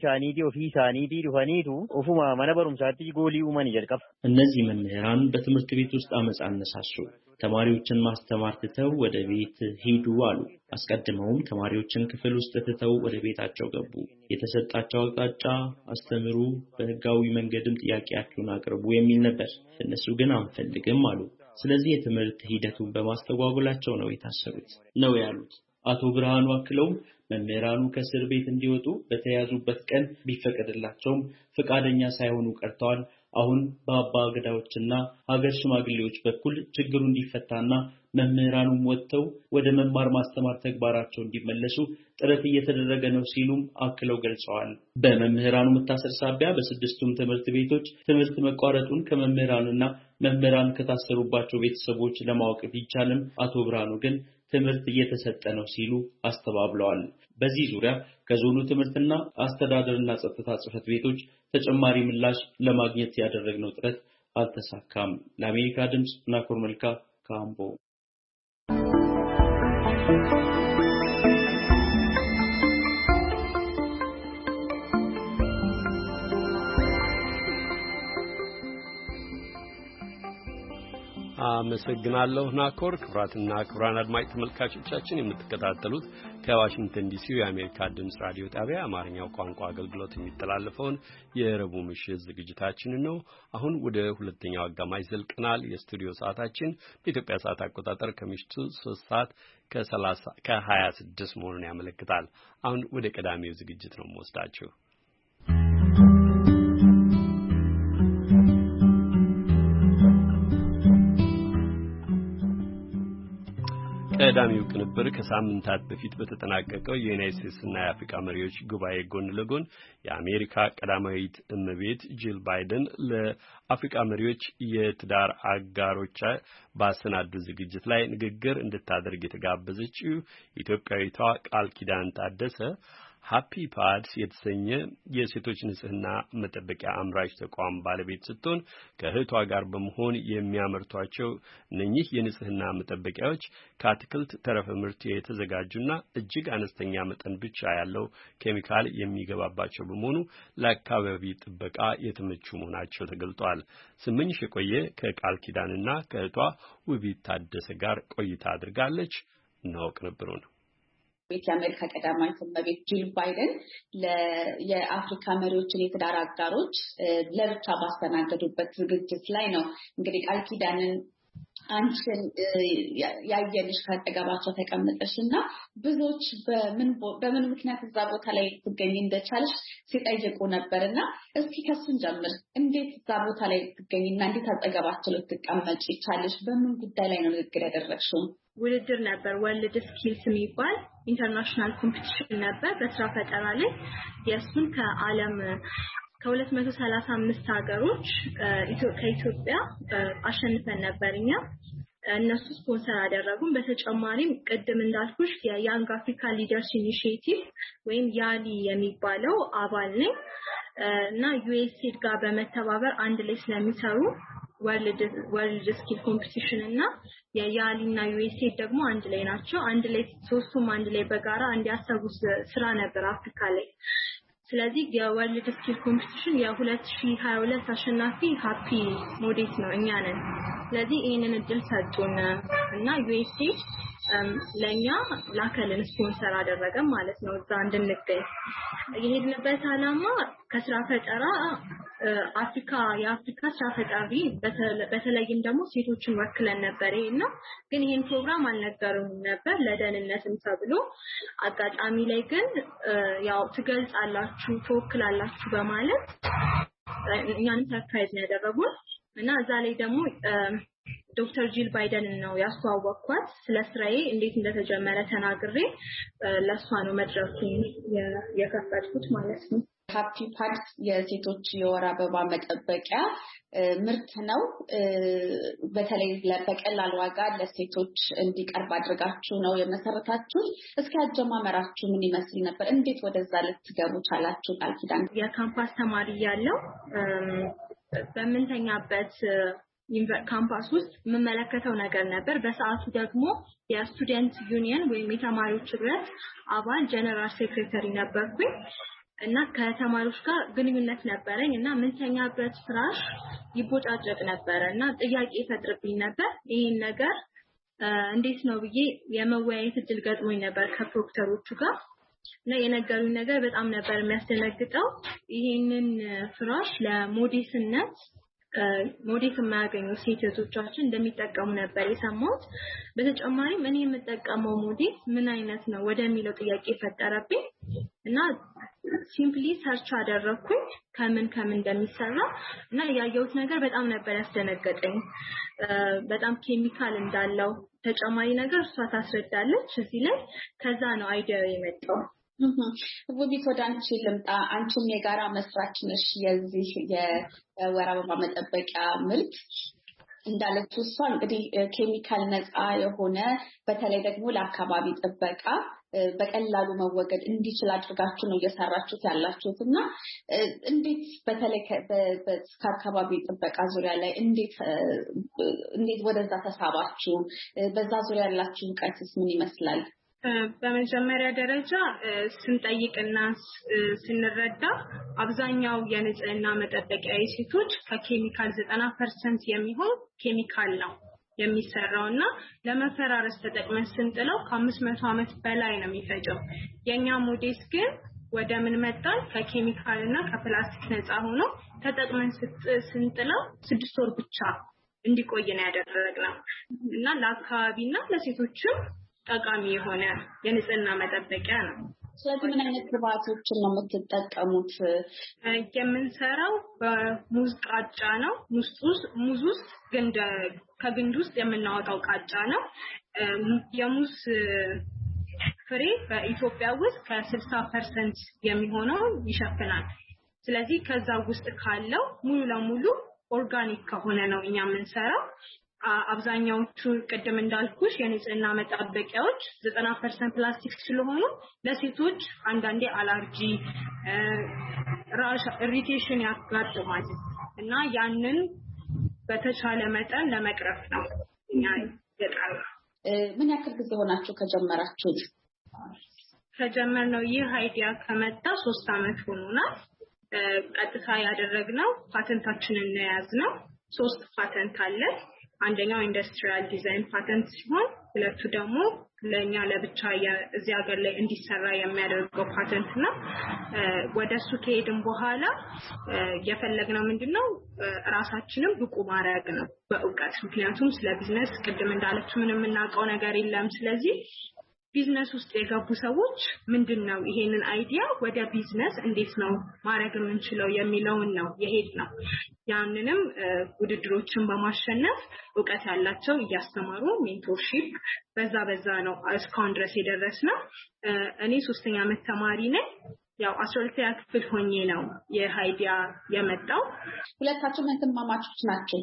እነዚህ መምህራን በትምህርት ቤት ውስጥ አመጽ አነሳሱ። ተማሪዎችን ማስተማር ትተው ወደ ቤት ሄዱ አሉ። አስቀድመውም ተማሪዎችን ክፍል ውስጥ ትተው ወደ ቤታቸው ገቡ። የተሰጣቸው አቅጣጫ አስተምሩ፣ በህጋዊ መንገድም ጥያቄያችሁን አቅርቡ የሚል ነበር። እነሱ ግን አንፈልግም አሉ። ስለዚህ የትምህርት ሂደቱን በማስተጓጎላቸው ነው የታሰሩት ነው ያሉት። አቶ ብርሃኑ አክለውም መምህራኑ ከእስር ቤት እንዲወጡ በተያዙበት ቀን ቢፈቀድላቸውም ፈቃደኛ ሳይሆኑ ቀርተዋል። አሁን በአባ ገዳዎችና ሀገር ሽማግሌዎች በኩል ችግሩ እንዲፈታና መምህራኑም ወጥተው ወደ መማር ማስተማር ተግባራቸው እንዲመለሱ ጥረት እየተደረገ ነው ሲሉም አክለው ገልጸዋል። በመምህራኑ መታሰር ሳቢያ በስድስቱም ትምህርት ቤቶች ትምህርት መቋረጡን ከመምህራኑና መምህራን ከታሰሩባቸው ቤተሰቦች ለማወቅ ቢቻልም አቶ ብርሃኑ ግን ትምህርት እየተሰጠ ነው ሲሉ አስተባብለዋል። በዚህ ዙሪያ ከዞኑ ትምህርትና አስተዳደርና ጸጥታ ጽሕፈት ቤቶች ተጨማሪ ምላሽ ለማግኘት ያደረግነው ጥረት አልተሳካም። ለአሜሪካ ድምጽ ናኮር መልካ ካምቦ። አመሰግናለሁ ናኮር። ክብራትና ክብራን አድማጭ ተመልካቾቻችን የምትከታተሉት ከዋሽንግተን ዲሲ የአሜሪካ ድምጽ ራዲዮ ጣቢያ አማርኛው ቋንቋ አገልግሎት የሚተላለፈውን የረቡዕ ምሽት ዝግጅታችንን ነው። አሁን ወደ ሁለተኛው አጋማሽ ዘልቀናል። የስቱዲዮ ሰዓታችን በኢትዮጵያ ሰዓት አቆጣጠር ከምሽቱ 3 ሰዓት ከ26 መሆኑን ያመለክታል። አሁን ወደ ቀዳሚው ዝግጅት ነው የምወስዳችሁ። ቀዳሚው ቅንብር ከሳምንታት በፊት በተጠናቀቀው የዩናይትድ ስቴትስና የአፍሪካ መሪዎች ጉባኤ ጎን ለጎን የአሜሪካ ቀዳማዊት እመቤት ጂል ባይደን ለአፍሪካ መሪዎች የትዳር አጋሮች ባሰናዱ ዝግጅት ላይ ንግግር እንድታደርግ የተጋበዘችው ኢትዮጵያዊቷ ቃል ኪዳን ታደሰ ሃፒ ፓድስ የተሰኘ የሴቶች ንጽህና መጠበቂያ አምራች ተቋም ባለቤት ስትሆን ከእህቷ ጋር በመሆን የሚያመርቷቸው እነኚህ የንጽህና መጠበቂያዎች ከአትክልት ተረፈ ምርት የተዘጋጁና እጅግ አነስተኛ መጠን ብቻ ያለው ኬሚካል የሚገባባቸው በመሆኑ ለአካባቢ ጥበቃ የተመቹ መሆናቸው ተገልጧል። ስምኝሽ የቆየ ከቃል ኪዳንና ከእህቷ ውቢት ታደሰ ጋር ቆይታ አድርጋለች። ነው ቅንብሩ ነው። የአሜሪካ ቀዳማዊት እመቤት ጂል ባይደን የአፍሪካ መሪዎችን የትዳር አጋሮች ለብቻ ባስተናገዱበት ዝግጅት ላይ ነው እንግዲህ ቃል ኪዳንን አንቺን ያየልሽ ካጠገባቸው ተቀምጠሽና ብዙዎች በምን ምክንያት እዛ ቦታ ላይ ትገኝ እንደቻልሽ ሲጠይቁ ነበርና እስኪ ከሱን ጀምር። እንዴት እዛ ቦታ ላይ ትገኝና እንዴት አጠገባቸው ልትቀመጪ ይቻልሽ? በምን ጉዳይ ላይ ነው ንግግር ያደረግሽው? ውድድር ነበር። ወርልድ ስኪልስ የሚባል ኢንተርናሽናል ኮምፒቲሽን ነበር በስራ ፈጠራ ላይ። የሱን ከዓለም ከ235 ሀገሮች ከኢትዮጵያ አሸንፈን ነበርኛ። እነሱ ስፖንሰር አደረጉን። በተጨማሪም ቅድም እንዳልኩሽ የያንግ አፍሪካ ሊደርስ ኢኒሺዬቲቭ ወይም ያሊ የሚባለው አባል ነኝ እና ዩኤስኤድ ጋር በመተባበር አንድ ላይ ስለሚሰሩ ወርልድ ስኪል ኮምፒቲሽን እና የያሊና ዩኤስኤድ ደግሞ አንድ ላይ ናቸው። አንድ ላይ ሶስቱም አንድ ላይ በጋራ እንዲያሰቡ ስራ ነበር አፍሪካ ላይ። ስለዚህ የወርልድ ስኪል ኮምፒቲሽን የ2022 አሸናፊ ሃፒ ሞዴስ ነው እኛ ነን። ስለዚህ ይሄንን እድል ሰጡን እና ዩኤስኤድ ለኛ ላከልን ስፖንሰር አደረገ ማለት ነው እዛ እንድንገኝ። የሄድንበት ዓላማ ከስራ ፈጠራ የአፍሪካ ስራ ፈጣሪ በተለይም ደግሞ ሴቶችን ወክለን ነበር እና ግን ይሄን ፕሮግራም አልነገሩም ነበር ለደህንነትም ተብሎ። አጋጣሚ ላይ ግን ያው ትገልጻላችሁ ትወክላላችሁ በማለት እኛን ሰርፕራይዝ ነው ያደረጉን እና እዛ ላይ ደግሞ ዶክተር ጂል ባይደን ነው ያስተዋወቅኳት። ስለ ስራዬ እንዴት እንደተጀመረ ተናግሬ ለሷ ነው መድረኩን የከፈትኩት ማለት ነው። ሃፒ ፓድስ የሴቶች የወር አበባ መጠበቂያ ምርት ነው። በተለይ በቀላል ዋጋ ለሴቶች እንዲቀርብ አድርጋችሁ ነው የመሰረታችሁ። እስኪ አጀማመራችሁ ምን ይመስል ነበር? እንዴት ወደዛ ልትገቡ ቻላችሁ? ቃል ኪዳን የካምፓስ ተማሪ ያለው በምንተኛበት ካምፓስ ውስጥ የምመለከተው ነገር ነበር። በሰዓቱ ደግሞ የስቱደንት ዩኒየን ወይም የተማሪዎች ህብረት አባል ጀነራል ሴክሬታሪ ነበርኩኝ እና ከተማሪዎች ጋር ግንኙነት ነበረኝ እና ምንተኛበት ፍራሽ ይቦጫጨቅ ነበር እና ጥያቄ ይፈጥርብኝ ነበር። ይሄን ነገር እንዴት ነው ብዬ የመወያየት እድል ገጥሞኝ ነበር ከፕሮክተሮቹ ጋር እና የነገሩኝ ነገር በጣም ነበር የሚያስደነግጠው። ይሄንን ፍራሽ ለሞዴስነት ሞዴስ የማያገኙ ሴቶቻችን እንደሚጠቀሙ ነበር የሰማሁት። በተጨማሪም እኔ የምጠቀመው ሞዴስ ምን አይነት ነው ወደሚለው ጥያቄ ፈጠረብኝ እና ሲምፕሊ ሰርች አደረኩኝ ከምን እንደሚሰራ እና ያየሁት ነገር በጣም ነበር ያስደነገጠኝ። በጣም ኬሚካል እንዳለው ተጨማሪ ነገር እሷ ታስረዳለች እዚህ ላይ። ከዛ ነው አይዲያው የመጣው። ውቢት ወደ አንቺ ልምጣ። አንቺም የጋራ መስራች ነሽ የዚህ የወር አበባ መጠበቂያ ምርት። እንዳለችው እሷ እንግዲህ ኬሚካል ነፃ የሆነ በተለይ ደግሞ ለአካባቢ ጥበቃ በቀላሉ መወገድ እንዲችል አድርጋችሁ ነው እየሰራችሁት ያላችሁት እና እንዴት በተለይ በአካባቢ ጥበቃ ዙሪያ ላይ እንዴት ወደዛ ተሳባችሁ? በዛ ዙሪያ ያላችሁ እውቀትስ ምን ይመስላል? በመጀመሪያ ደረጃ ስንጠይቅና ስንረዳ አብዛኛው የንጽህና መጠበቂያ የሴቶች ከኬሚካል 90% የሚሆን ኬሚካል ነው የሚሰራውና ለመፈራረስ ተጠቅመን ስንጥለው ከ500 ዓመት በላይ ነው የሚፈጀው። የኛ ሞዴስ ግን ወደ ምን መጣን? ከኬሚካልና ከፕላስቲክ ነፃ ሆኖ ተጠቅመን ስንጥለው 6 ወር ብቻ እንዲቆይ ነው ያደረግነው እና ለአካባቢና ለሴቶችም ጠቃሚ የሆነ የንጽህና መጠበቂያ ነው። ስለዚህ ምን አይነት ግብአቶችን ነው የምትጠቀሙት? የምንሰራው በሙዝ ቃጫ ነው። ሙዝ ውስጥ ከግንድ ውስጥ የምናወጣው ቃጫ ነው። የሙዝ ፍሬ በኢትዮጵያ ውስጥ ከ60% የሚሆነው ይሸፍናል። ስለዚህ ከዛ ውስጥ ካለው ሙሉ ለሙሉ ኦርጋኒክ ከሆነ ነው እኛ የምንሰራው። አብዛኛዎቹ ቅድም እንዳልኩሽ የንጽህና መጠበቂያዎች 90% ፕላስቲክ ስለሆኑ ለሴቶች አንዳንዴ አለርጂ፣ ራሽ፣ ኢሪቴሽን ያጋጥማል እና ያንን በተቻለ መጠን ለመቅረፍ ነው እኛ የጣርነው። ምን ያክል ጊዜ ሆናችሁ ከጀመራችሁ? ከጀመርነው ይህ አይዲያ ከመጣ 3 ዓመት ሆኖናል። ቀጥታ ያደረግነው ፓተንታችንን ያዝነው። 3 ፓተንት አለ። አንደኛው ኢንዱስትሪያል ዲዛይን ፓተንት ሲሆን ሁለቱ ደግሞ ለኛ ለብቻ እዚህ ሀገር ላይ እንዲሰራ የሚያደርገው ፓተንት ነው። ወደሱ ከሄድን በኋላ የፈለግነው ምንድነው ራሳችንን ብቁ ማድረግ ነው በእውቀት። ምክንያቱም ስለ ቢዝነስ ቅድም እንዳለችው ምንም የምናውቀው ነገር የለም። ስለዚህ ቢዝነስ ውስጥ የገቡ ሰዎች ምንድነው ይሄንን አይዲያ ወደ ቢዝነስ እንዴት ነው ማድረግ የምንችለው የሚለውን ነው የሄድነው። ያንንም ውድድሮችን በማሸነፍ እውቀት ያላቸው እያስተማሩ ሜንቶርሺፕ በዛ ነው እስካሁን ድረስ የደረስነው። እኔ 3ኛ ዓመት ተማሪ ነኝ። ያው 12ኛ ክፍል ሆኜ ነው የአይዲያ የመጣው። ሁለታችሁ እህትማማቾች ናችሁ?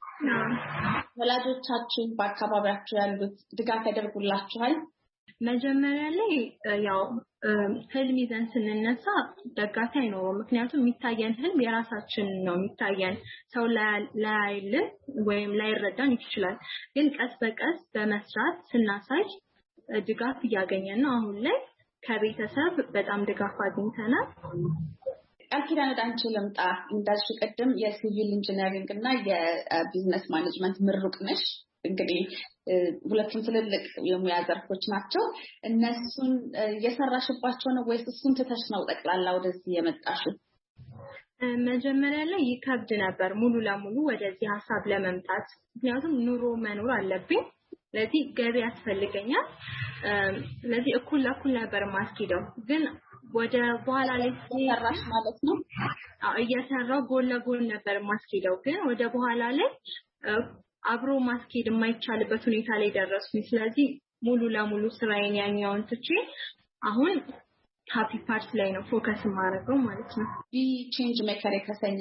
ወላጆቻችሁ በአካባቢያችሁ ያሉት ድጋፍ ያደርጉላችኋል? መጀመሪያ ላይ ያው ህልም ይዘን ስንነሳ ደጋፊ አይኖርም። ምክንያቱም የሚታየን ህልም የራሳችን ነው የሚታየን። ሰው ላይልን ወይም ላይረዳን ይችላል። ግን ቀስ በቀስ በመስራት ስናሳይ ድጋፍ እያገኘን ነው። አሁን ላይ ከቤተሰብ በጣም ድጋፍ አግኝተናል። ቃል ኪዳን ወደ አንቺ ልምጣ። እንዳልሽ ቅድም የሲቪል ኢንጂነሪንግ እና የቢዝነስ ማኔጅመንት ምሩቅ ነሽ። እንግዲህ ሁለቱም ትልልቅ የሙያ ዘርፎች ናቸው። እነሱን የሰራሽባቸው ነው ወይስ እሱን ትተሽ ነው ጠቅላላ ወደዚህ የመጣሽው? መጀመሪያ ላይ ይከብድ ነበር ሙሉ ለሙሉ ወደዚህ ሀሳብ ለመምጣት። ምክንያቱም ኑሮ መኖር አለብኝ። ስለዚህ ገቢ ያስፈልገኛል። ስለዚህ እኩል ለእኩል ነበር ማስኪደው። ግን ወደ በኋላ ላይ ሰራሽ ማለት ነው? እየሰራው ጎን ለጎን ነበር ማስኪደው። ግን ወደ በኋላ ላይ አብሮ ማስኬድ የማይቻልበት ሁኔታ ላይ ደረስኩኝ። ስለዚህ ሙሉ ለሙሉ ስራዬን ያኛውን ትቼ አሁን ሃፒ ፓርት ላይ ነው ፎከስ ማድረገው ማለት ነው። ቼንጅ ሜከር የተሰኘ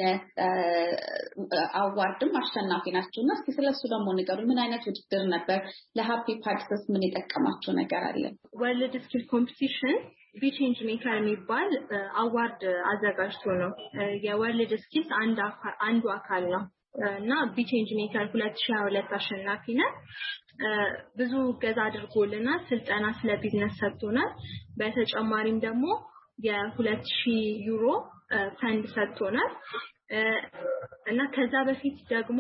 አዋርድም አሸናፊ ናቸውና እስኪ ስለሱ ደግሞ ንገሩ። ምን አይነት ውድድር ነበር? ለሃፒ ፓርትስ ምን የጠቀማቸው ነገር አለ? ወርልድ ስኪል ኮምፒቲሽን ቼንጅ ሜከር የሚባል አዋርድ አዘጋጅቶ ነው። የወርልድ ስኪልስ አንዱ አካል ነው እና ቼንጅ ሜከር 2022 አሸናፊ ነው። ብዙ ገዛ አድርጎልናል። ስልጠና ስለ ቢዝነስ ሰጥቶናል። በተጨማሪም ደግሞ የ2000 ዩሮ ፈንድ ሰጥቶናል እና ከዛ በፊት ደግሞ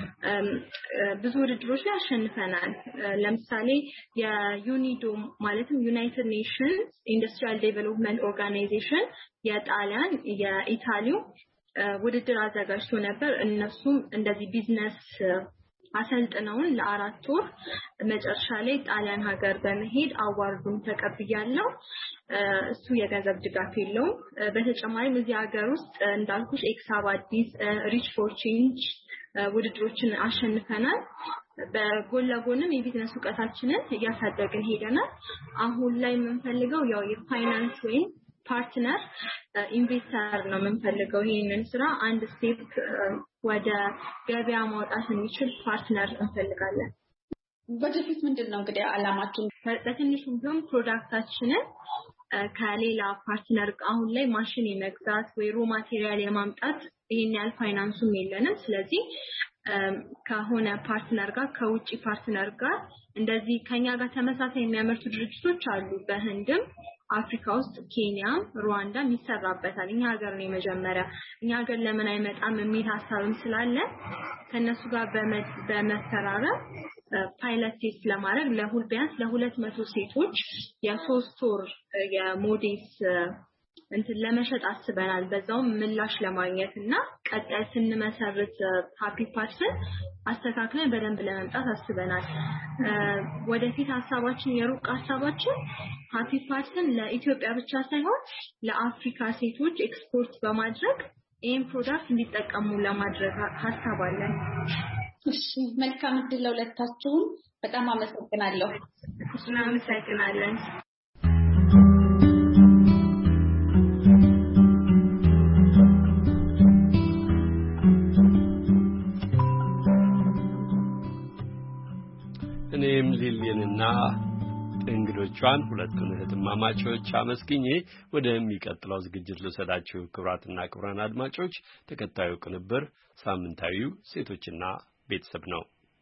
ብዙ ውድድሮች ላይ አሸንፈናል። ለምሳሌ የዩኒዶ ማለትም ዩናይትድ ኔሽንስ ኢንዱስትሪያል ዴቨሎፕመንት ኦርጋናይዜሽን የጣሊያን የኢጣሊያ ውድድር አዘጋጅቶ ነበር። እነሱም እንደዚህ ቢዝነስ አሰልጥነውን ለ4 ወር መጨረሻ ላይ ጣሊያን ሀገር በመሄድ አዋርዱን ተቀብያለሁ። እሱ የገንዘብ ድጋፍ የለውም። በተጨማሪም እዚህ ሀገር ውስጥ እንዳልኩሽ ኤክሳብ አዲስ ሪች ፎር ቼንጅ ውድድሮችን አሸንፈናል። በጎን ለጎንም የቢዝነስ ዕውቀታችንን እያሳደግን ሄደናል። አሁን ላይ የምንፈልገው ያው የፋይናንስ ወይም ፓርትነር ኢንቨስተር ነው የምንፈልገው። ይሄንን ስራ አንድ ስቴፕ ወደ ገበያ ማውጣት የሚችል ፓርትነር እንፈልጋለን። ወደፊት ምንድነው እንግዲህ አላማችን? በትንሹም ቢሆን ፕሮዳክታችንን ከሌላ ፓርትነር አሁን ላይ ማሽን የመግዛት ወይ ሮ ማቴሪያል የማምጣት ይሄን ያህል ፋይናንሱም የለንም። ስለዚህ ከሆነ ፓርትነር ጋር ከውጪ ፓርትነር ጋር እንደዚህ ከኛ ጋር ተመሳሳይ የሚያመርቱ ድርጅቶች አሉ። በህንድም አፍሪካ ውስጥ ኬንያ፣ ሩዋንዳ ይሰራበታል። እኛ ሀገር ነው የመጀመሪያ። እኛ ሀገር ለምን አይመጣም የሚል ሐሳብም ስላለ ከነሱ ጋር በመፈራረም ፓይለት ቴስት ለማድረግ ቢያንስ ለ200 ሴቶች የ3 ወር የሞዴስ እንትን ለመሸጥ አስበናል። በዛውም ምላሽ ለማግኘትና ቀጣይ ስንመሰርት ሃፒ ፓርትስን አስተካክለን በደንብ ለመምጣት አስበናል። ወደፊት ሐሳባችን የሩቅ ሐሳባችን ሃፒ ፓርትስን ለኢትዮጵያ ብቻ ሳይሆን ለአፍሪካ ሴቶች ኤክስፖርት በማድረግ ይሄን ፕሮዳክት እንዲጠቀሙ ለማድረግ ሐሳብ አለን። እሺ፣ መልካም እድል ለሁለታችሁም። በጣም አመሰግናለሁ። እናመሰግናለን። እኔም ሊሊንና እንግዶቿን ሁለቱን እህትማማቾች አመስግኜ ወደሚቀጥለው ዝግጅት ልወስዳችሁ። ክቡራትና ክቡራን አድማጮች፣ ተከታዩ ቅንብር ሳምንታዊው ሴቶችና ቤተሰብ ነው።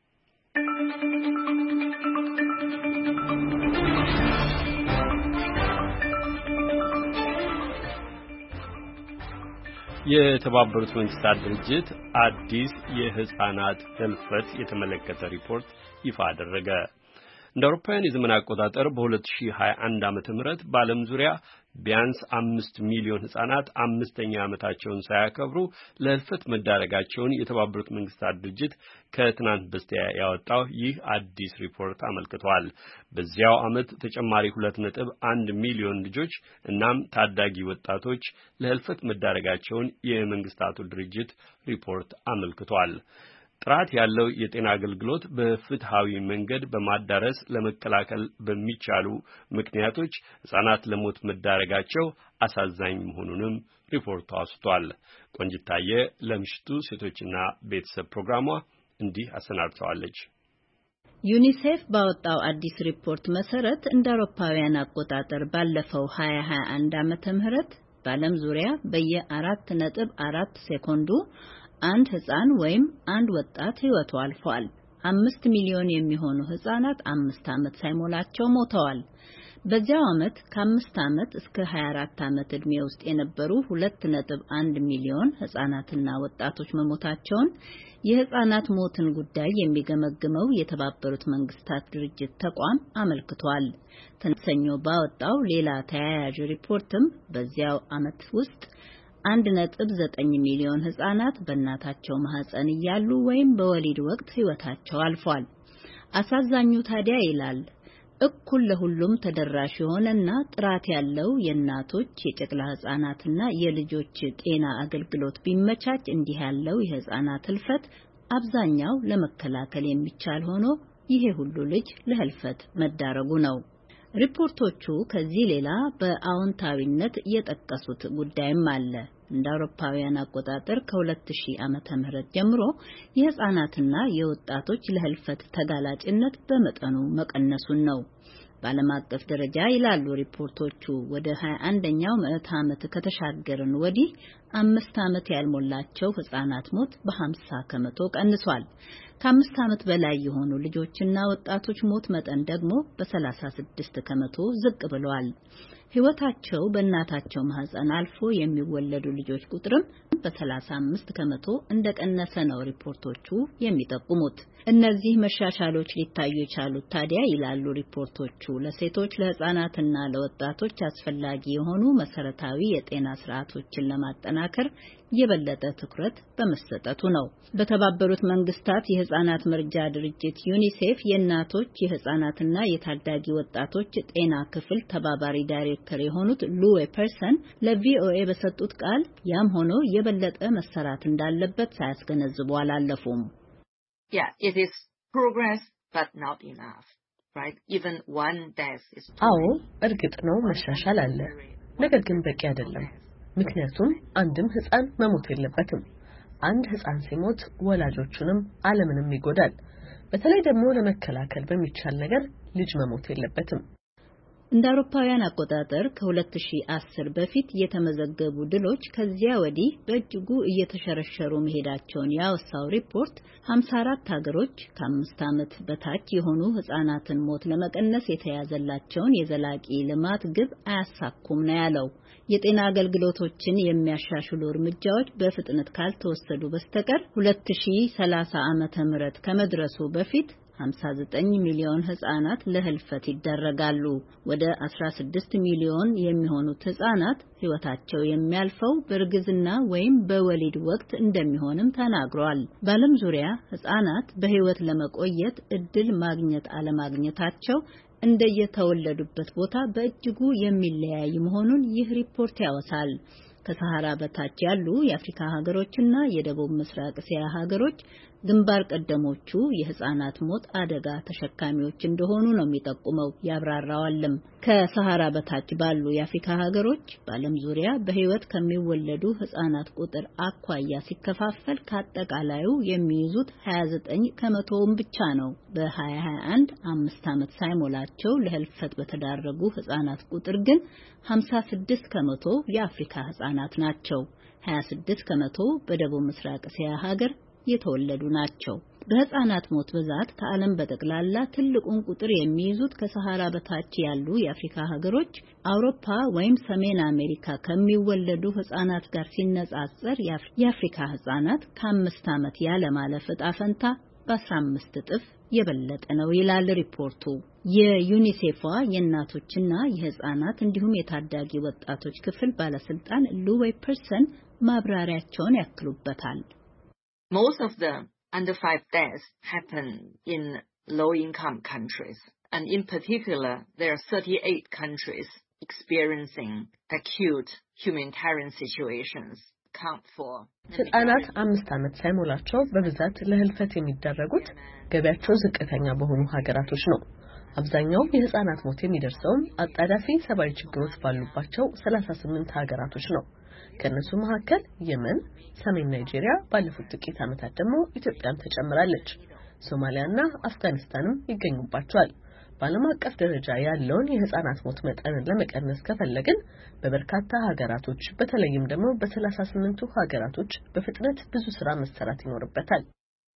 የተባበሩት መንግስታት ድርጅት አዲስ የህፃናት ህልፈት የተመለከተ ሪፖርት ይፋ አደረገ። እንደ አውሮፓውያን የዘመን አቆጣጠር በ2021 ዓመተ ምህረት በዓለም ዙሪያ ቢያንስ 5 ሚሊዮን ህጻናት 5ኛ ዓመታቸውን ሳያከብሩ ለህልፈት መዳረጋቸውን የተባበሩት መንግስታት ድርጅት ከትናንት በስቲያ ያወጣው ይህ አዲስ ሪፖርት አመልክቷል። በዚያው ዓመት ተጨማሪ 2.1 ሚሊዮን ልጆች እናም ታዳጊ ወጣቶች ለህልፈት መዳረጋቸውን የመንግስታቱ ድርጅት ሪፖርት አመልክቷል። ጥራት ያለው የጤና አገልግሎት በፍትሃዊ መንገድ በማዳረስ ለመከላከል በሚቻሉ ምክንያቶች ህጻናት ለሞት መዳረጋቸው አሳዛኝ መሆኑንም ሪፖርቱ አስቷል። ቆንጅታየ ለምሽቱ ሴቶችና ቤተሰብ ፕሮግራሟ እንዲህ አሰናድተዋለች። ዩኒሴፍ ባወጣው አዲስ ሪፖርት መሰረት እንደ አውሮፓውያን አቆጣጠር ባለፈው 2021 ዓመተ ምህረት በዓለም ዙሪያ በየ4.4 ሴኮንዱ አንድ ህፃን ወይም አንድ ወጣት ህይወቱ አልፏል። 5 ሚሊዮን የሚሆኑ ህፃናት 5 ዓመት ሳይሞላቸው ሞተዋል። በዚያው ዓመት ከ5 ዓመት እስከ 24 ዓመት ዕድሜ ውስጥ የነበሩ 2.1 ሚሊዮን ህፃናትና ወጣቶች መሞታቸውን የህፃናት ሞትን ጉዳይ የሚገመግመው የተባበሩት መንግስታት ድርጅት ተቋም አመልክቷል። ተሰኞ ባወጣው ሌላ ተያያዥ ሪፖርትም በዚያው ዓመት ውስጥ 1.9 ሚሊዮን ህጻናት በእናታቸው ማህፀን እያሉ ወይም በወሊድ ወቅት ህይወታቸው አልፏል። አሳዛኙ ታዲያ ይላል እኩል ለሁሉም ተደራሽ የሆነና ጥራት ያለው የእናቶች የጨቅላ ህጻናትና የልጆች ጤና አገልግሎት ቢመቻች እንዲህ ያለው የህጻናት ህልፈት አብዛኛው ለመከላከል የሚቻል ሆኖ ይሄ ሁሉ ልጅ ለህልፈት መዳረጉ ነው። ሪፖርቶቹ ከዚህ ሌላ በአዎንታዊነት የጠቀሱት ጉዳይም አለ። እንደ አውሮፓውያን አቆጣጠር ከ2000 ዓመተ ምህረት ጀምሮ የህፃናትና የወጣቶች ለህልፈት ተጋላጭነት በመጠኑ መቀነሱን ነው። በዓለም አቀፍ ደረጃ ይላሉ ሪፖርቶቹ ወደ 21ኛው ምዕተ ዓመት ከተሻገርን ወዲህ 5 ዓመት ያልሞላቸው ህፃናት ሞት በ50 ከመቶ ቀንሷል። ከ5 ዓመት በላይ የሆኑ ልጆችና ወጣቶች ሞት መጠን ደግሞ በ36 ከመቶ ዝቅ ብሏል። ህይወታቸው በእናታቸው ማህፀን አልፎ የሚወለዱ ልጆች ቁጥርም በ35 ከመቶ እንደቀነሰ ነው ሪፖርቶቹ የሚጠቁሙት። እነዚህ መሻሻሎች ሊታዩ የቻሉት ታዲያ ይላሉ ሪፖርቶቹ ለሴቶች ለህፃናትና ለወጣቶች አስፈላጊ የሆኑ መሰረታዊ የጤና ስርዓቶችን ለማጠናከር የበለጠ ትኩረት በመሰጠቱ ነው። በተባበሩት መንግስታት የህፃናት መርጃ ድርጅት ዩኒሴፍ የእናቶች የህፃናትና የታዳጊ ወጣቶች ጤና ክፍል ተባባሪ ዳይሬክተር የሆኑት ሉዌ ፐርሰን ለቪኦኤ በሰጡት ቃል ያም ሆኖ የበለጠ መሰራት እንዳለበት ሳያስገነዝቡ አላለፉም። it is progress but not enough, right? Even one death is አዎ እርግጥ ነው መሻሻል አለ፣ ነገር ግን በቂ አይደለም። ምክንያቱም አንድም ህፃን መሞት የለበትም። አንድ ህፃን ሲሞት ወላጆቹንም ዓለምንም ይጎዳል። በተለይ ደግሞ ለመከላከል በሚቻል ነገር ልጅ መሞት የለበትም። እንደ አውሮፓውያን አቆጣጠር ከ2010 በፊት የተመዘገቡ ድሎች ከዚያ ወዲህ በእጅጉ እየተሸረሸሩ መሄዳቸውን ያወሳው ሪፖርት 54 ሀገሮች ከ5 ዓመት በታች የሆኑ ህፃናትን ሞት ለመቀነስ የተያዘላቸውን የዘላቂ ልማት ግብ አያሳኩም ነው ያለው። የጤና አገልግሎቶችን የሚያሻሽሉ እርምጃዎች በፍጥነት ካልተወሰዱ በስተቀር 2030 ዓመተ ምህረት ከመድረሱ በፊት 59 ሚሊዮን ህጻናት ለህልፈት ይደረጋሉ። ወደ 16 ሚሊዮን የሚሆኑት ህጻናት ህይወታቸው የሚያልፈው በእርግዝና ወይም በወሊድ ወቅት እንደሚሆንም ተናግሯል። በዓለም ዙሪያ ህጻናት በህይወት ለመቆየት እድል ማግኘት አለማግኘታቸው እንደየተወለዱበት ቦታ በእጅጉ የሚለያይ መሆኑን ይህ ሪፖርት ያወሳል። ከሰሃራ በታች ያሉ የአፍሪካ ሀገሮችና የደቡብ ምስራቅ እስያ ሀገሮች ግንባር ቀደሞቹ የህፃናት ሞት አደጋ ተሸካሚዎች እንደሆኑ ነው የሚጠቁመው ያብራራዋልም። ከሰሃራ በታች ባሉ የአፍሪካ ሀገሮች በዓለም ዙሪያ በህይወት ከሚወለዱ ህፃናት ቁጥር አኳያ ሲከፋፈል ከአጠቃላዩ የሚይዙት 29 ከመቶውን ብቻ ነው። በ2021 5 ዓመት ሳይሞላቸው ለህልፈት በተዳረጉ ህፃናት ቁጥር ግን 56 ከመቶ የአፍሪካ ህፃናት ናቸው። 26 ከመቶ በደቡብ ምስራቅ እስያ ሀገር የተወለዱ ናቸው። በህፃናት ሞት ብዛት ከዓለም በጠቅላላ ትልቁን ቁጥር የሚይዙት ከሰሃራ በታች ያሉ የአፍሪካ ሀገሮች አውሮፓ ወይም ሰሜን አሜሪካ ከሚወለዱ ህፃናት ጋር ሲነጻጸር የአፍሪካ ህፃናት ከ5 ዓመት ያለ ማለፍ ዕጣ ፈንታ በ15 እጥፍ የበለጠ ነው ይላል ሪፖርቱ። የዩኒሴፏ የእናቶችና የህፃናት እንዲሁም የታዳጊ ወጣቶች ክፍል ባለስልጣን ሉዌ ፐርሰን ማብራሪያቸውን ያክሉበታል። Most of the under 5 deaths happen in low-income countries, and in particular, there are 38 countries experiencing acute humanitarian situations. ህጻናት 5 ዓመት ሳይሞላቸው በብዛት ለህልፈት የሚደረጉት ገቢያቸው ዝቅተኛ በሆኑ ሀገራቶች ነው። አብዛኛው የህጻናት ሞት የሚደርሰው አጣዳፊ ሰብአዊ ችግሮች ባሉባቸው 38 ሀገራቶች ነው። ከነሱ መካከል የመን፣ ሰሜን ናይጄሪያ፣ ባለፉት ጥቂት ዓመታት ደግሞ ኢትዮጵያም ተጨምራለች። ሶማሊያና አፍጋኒስታንም ይገኙባቸዋል። በዓለም አቀፍ ደረጃ ያለውን የህፃናት ሞት መጠንን ለመቀነስ ከፈለግን በበርካታ ሀገራቶች በተለይም ደግሞ በ38ቱ ሀገራቶች በፍጥነት ብዙ ስራ መሰራት ይኖርበታል።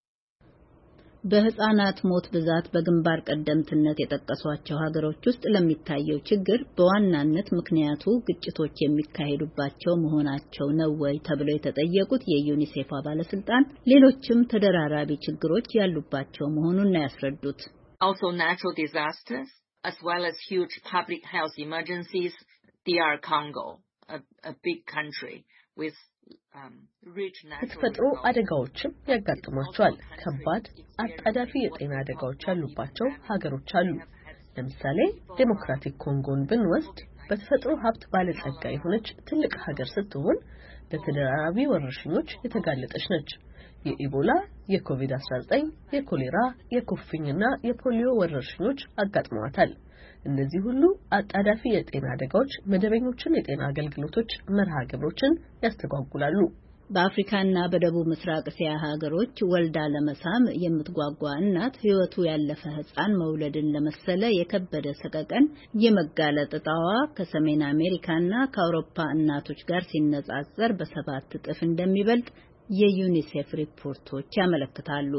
በህፃናት ሞት ብዛት በግንባር ቀደምትነት የጠቀሷቸው ሀገሮች ውስጥ ለሚታየው ችግር በዋናነት ምክንያቱ ግጭቶች የሚካሄዱባቸው መሆናቸው ነው ወይ ተብለው የተጠየቁት የዩኒሴፍ ባለስልጣን ሌሎችም ተደራራቢ ችግሮች ያሉባቸው መሆኑን ነው ያስረዱት። Also natural disasters as well as huge public health emergencies. DR Congo, a big country with የተፈጥሮ አደጋዎችም ያጋጥሟቸዋል። ከባድ አጣዳፊ የጤና አደጋዎች ያሉባቸው ሀገሮች አሉ። ለምሳሌ ዴሞክራቲክ ኮንጎን ብንወስድ በተፈጥሮ ሀብት ባለጸጋ የሆነች ትልቅ ሀገር ስትሆን ለተደራራቢ ወረርሽኞች የተጋለጠች ነች። የኢቦላ፣ የኮቪድ-19፣ የኮሌራ፣ የኩፍኝና የፖሊዮ ወረርሽኞች አጋጥመዋታል። እነዚህ ሁሉ አጣዳፊ የጤና አደጋዎች መደበኞችን የጤና አገልግሎቶች መርሃ ግብሮችን ያስተጓጉላሉ። በአፍሪካና በደቡብ ምስራቅ እስያ ሀገሮች ወልዳ ለመሳም የምትጓጓ እናት ሕይወቱ ያለፈ ሕፃን መውለድን ለመሰለ የከበደ ሰቀቀን የመጋለጥ ዕጣዋ ከሰሜን አሜሪካና ከአውሮፓ እናቶች ጋር ሲነጻጸር በ7 እጥፍ እንደሚበልጥ የዩኒሴፍ ሪፖርቶች ያመለክታሉ።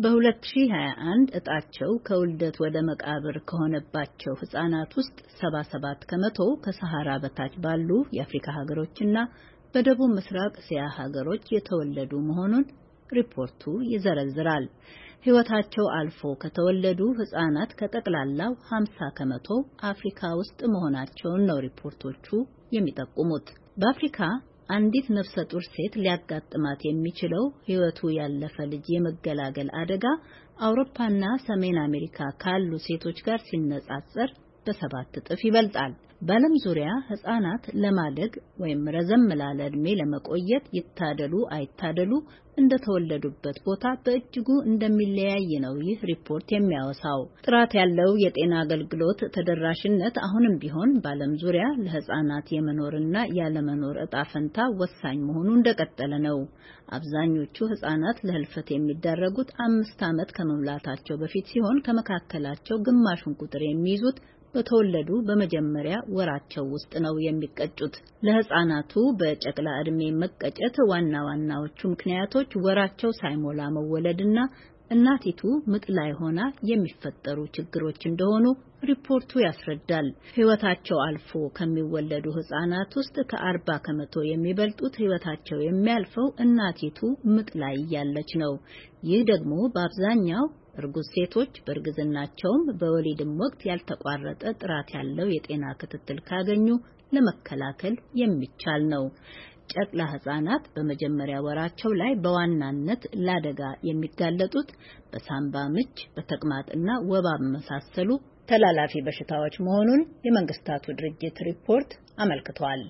በ2021 እጣቸው ከውልደት ወደ መቃብር ከሆነባቸው ሕፃናት ውስጥ 77 ከመቶ ከሰሃራ በታች ባሉ የአፍሪካ ሀገሮችና በደቡብ ምስራቅ እስያ ሀገሮች የተወለዱ መሆኑን ሪፖርቱ ይዘረዝራል። ሕይወታቸው አልፎ ከተወለዱ ሕፃናት ከጠቅላላው 50 ከመቶ አፍሪካ ውስጥ መሆናቸውን ነው ሪፖርቶቹ የሚጠቁሙት። በአፍሪካ አንዲት ነፍሰ ጡር ሴት ሊያጋጥማት የሚችለው ሕይወቱ ያለፈ ልጅ የመገላገል አደጋ አውሮፓና ሰሜን አሜሪካ ካሉ ሴቶች ጋር ሲነጻጸር በ7 እጥፍ ይበልጣል። በዓለም ዙሪያ ሕፃናት ለማደግ ወይም ረዘም ላለ ዕድሜ ለመቆየት ይታደሉ አይታደሉ እንደተወለዱበት ቦታ በእጅጉ እንደሚለያይ ነው ይህ ሪፖርት የሚያወሳው። ጥራት ያለው የጤና አገልግሎት ተደራሽነት አሁንም ቢሆን በዓለም ዙሪያ ለሕፃናት የመኖርና ያለመኖር ዕጣ ፈንታ ወሳኝ መሆኑ እንደቀጠለ ነው። አብዛኞቹ ሕፃናት ለህልፈት የሚዳረጉት 5 ዓመት ከመሙላታቸው በፊት ሲሆን ከመካከላቸው ግማሹን ቁጥር የሚይዙት በተወለዱ በመጀመሪያ ወራቸው ውስጥ ነው የሚቀጩት። ለሕፃናቱ በጨቅላ ዕድሜ መቀጨት ዋና ዋናዎቹ ምክንያቶች ወራቸው ሳይሞላ መወለድና እናቲቱ ምጥ ላይ ሆና የሚፈጠሩ ችግሮች እንደሆኑ ሪፖርቱ ያስረዳል። ሕይወታቸው አልፎ ከሚወለዱ ሕፃናት ውስጥ ከ40 ከመቶ የሚበልጡት ሕይወታቸው የሚያልፈው እናቲቱ ምጥ ላይ እያለች ነው። ይህ ደግሞ በአብዛኛው እርጉዝ ሴቶች በእርግዝናቸውም በወሊድም ወቅት ያልተቋረጠ ጥራት ያለው የጤና ክትትል ካገኙ ለመከላከል የሚቻል ነው። ጨቅላ ሕፃናት በመጀመሪያ ወራቸው ላይ በዋናነት ለአደጋ የሚጋለጡት በሳምባ ምች፣ በተቅማጥና ወባ መሳሰሉ ተላላፊ በሽታዎች መሆኑን የመንግስታቱ ድርጅት ሪፖርት አመልክቷል።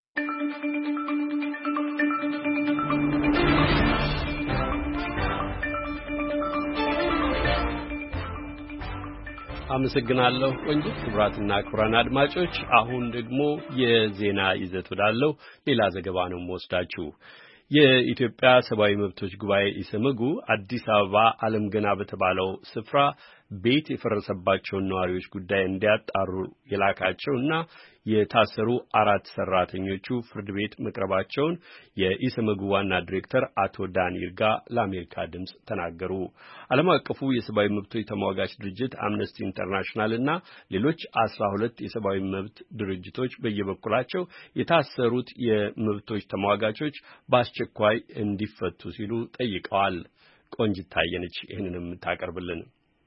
አመሰግናለሁ ቆንጂት። ክቡራትና ክቡራን አድማጮች አሁን ደግሞ የዜና ይዘት ወዳለው ሌላ ዘገባ ነው የምወስዳችሁ። የኢትዮጵያ ሰብአዊ መብቶች ጉባኤ ኢሰመጉ አዲስ አበባ ዓለም ገና በተባለው ስፍራ ቤት የፈረሰባቸውን ነዋሪዎች ጉዳይ እንዲያጣሩ የላካቸውና የታሰሩ 4 ሰራተኞቹ ፍርድ ቤት መቅረባቸውን የኢሰመጉ ዋና ዲሬክተር አቶ ዳን ይርጋ ለአሜሪካ ድምጽ ተናገሩ። ዓለም አቀፉ የሰብአዊ መብቶች ተሟጋች ድርጅት አምነስቲ ኢንተርናሽናል እና ሌሎች 12 የሰብአዊ መብት ድርጅቶች በየበኩላቸው የታሰሩት የመብቶች ተሟጋቾች በአስቸኳይ እንዲፈቱ ሲሉ ጠይቀዋል። ቆንጂት ታየነች ይህንንም ታቀርብልን።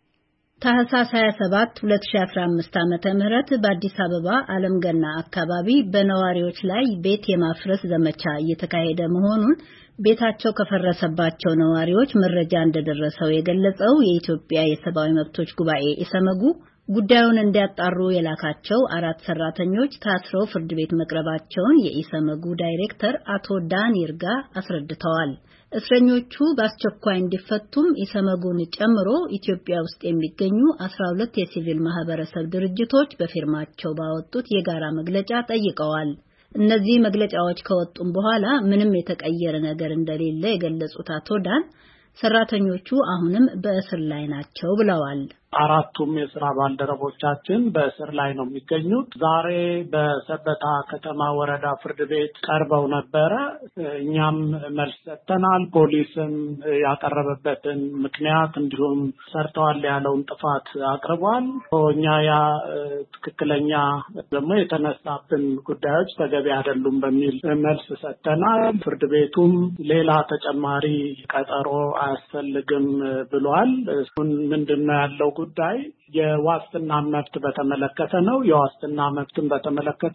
ታህሳስ 27 2015 ዓመተ ምህረት በአዲስ አበባ ዓለም ገና አካባቢ በነዋሪዎች ላይ ቤት የማፍረስ ዘመቻ እየተካሄደ መሆኑን ቤታቸው ከፈረሰባቸው ነዋሪዎች መረጃ እንደደረሰው የገለጸው የኢትዮጵያ የሰብአዊ መብቶች ጉባኤ ኢሰመጉ ጉዳዩን እንዲያጣሩ የላካቸው 4 ሰራተኞች ታስረው ፍርድ ቤት መቅረባቸውን የኢሰመጉ ዳይሬክተር አቶ ዳን ይርጋ አስረድተዋል። እስረኞቹ በአስቸኳይ እንዲፈቱም ኢሰመጉን ጨምሮ ኢትዮጵያ ውስጥ የሚገኙ 12 የሲቪል ማህበረሰብ ድርጅቶች በፊርማቸው ባወጡት የጋራ መግለጫ ጠይቀዋል። እነዚህ መግለጫዎች ከወጡም በኋላ ምንም የተቀየረ ነገር እንደሌለ የገለጹት አቶ ዳን ሰራተኞቹ አሁንም በእስር ላይ ናቸው ብለዋል። 4ቱም የሥራ ባልደረቦቻችን በእስር ላይ ነው የሚገኙት። ዛሬ በሰበታ ከተማ ወረዳ ፍርድ ቤት ቀርበው ነበረ። እኛም መልስ ሰጥተናል። ፖሊስም ያቀረበበትን ምክንያት እንዲሁም ሰርተዋል ያለውን ጥፋት አቅርቧል። እኛ ያ ትክክለኛ ደግሞ የተነሳብን ጉዳዮች ተገቢ አይደሉም በሚል መልስ ሰጥተናል። ፍርድ ቤቱም ሌላ ተጨማሪ ቀጠሮ አያስፈልግም ብሏል። እሱን ምንድነው ያለው ጉዳይ የዋስትና መብት በተመለከተ ነው። የዋስትና መብትን በተመለከተ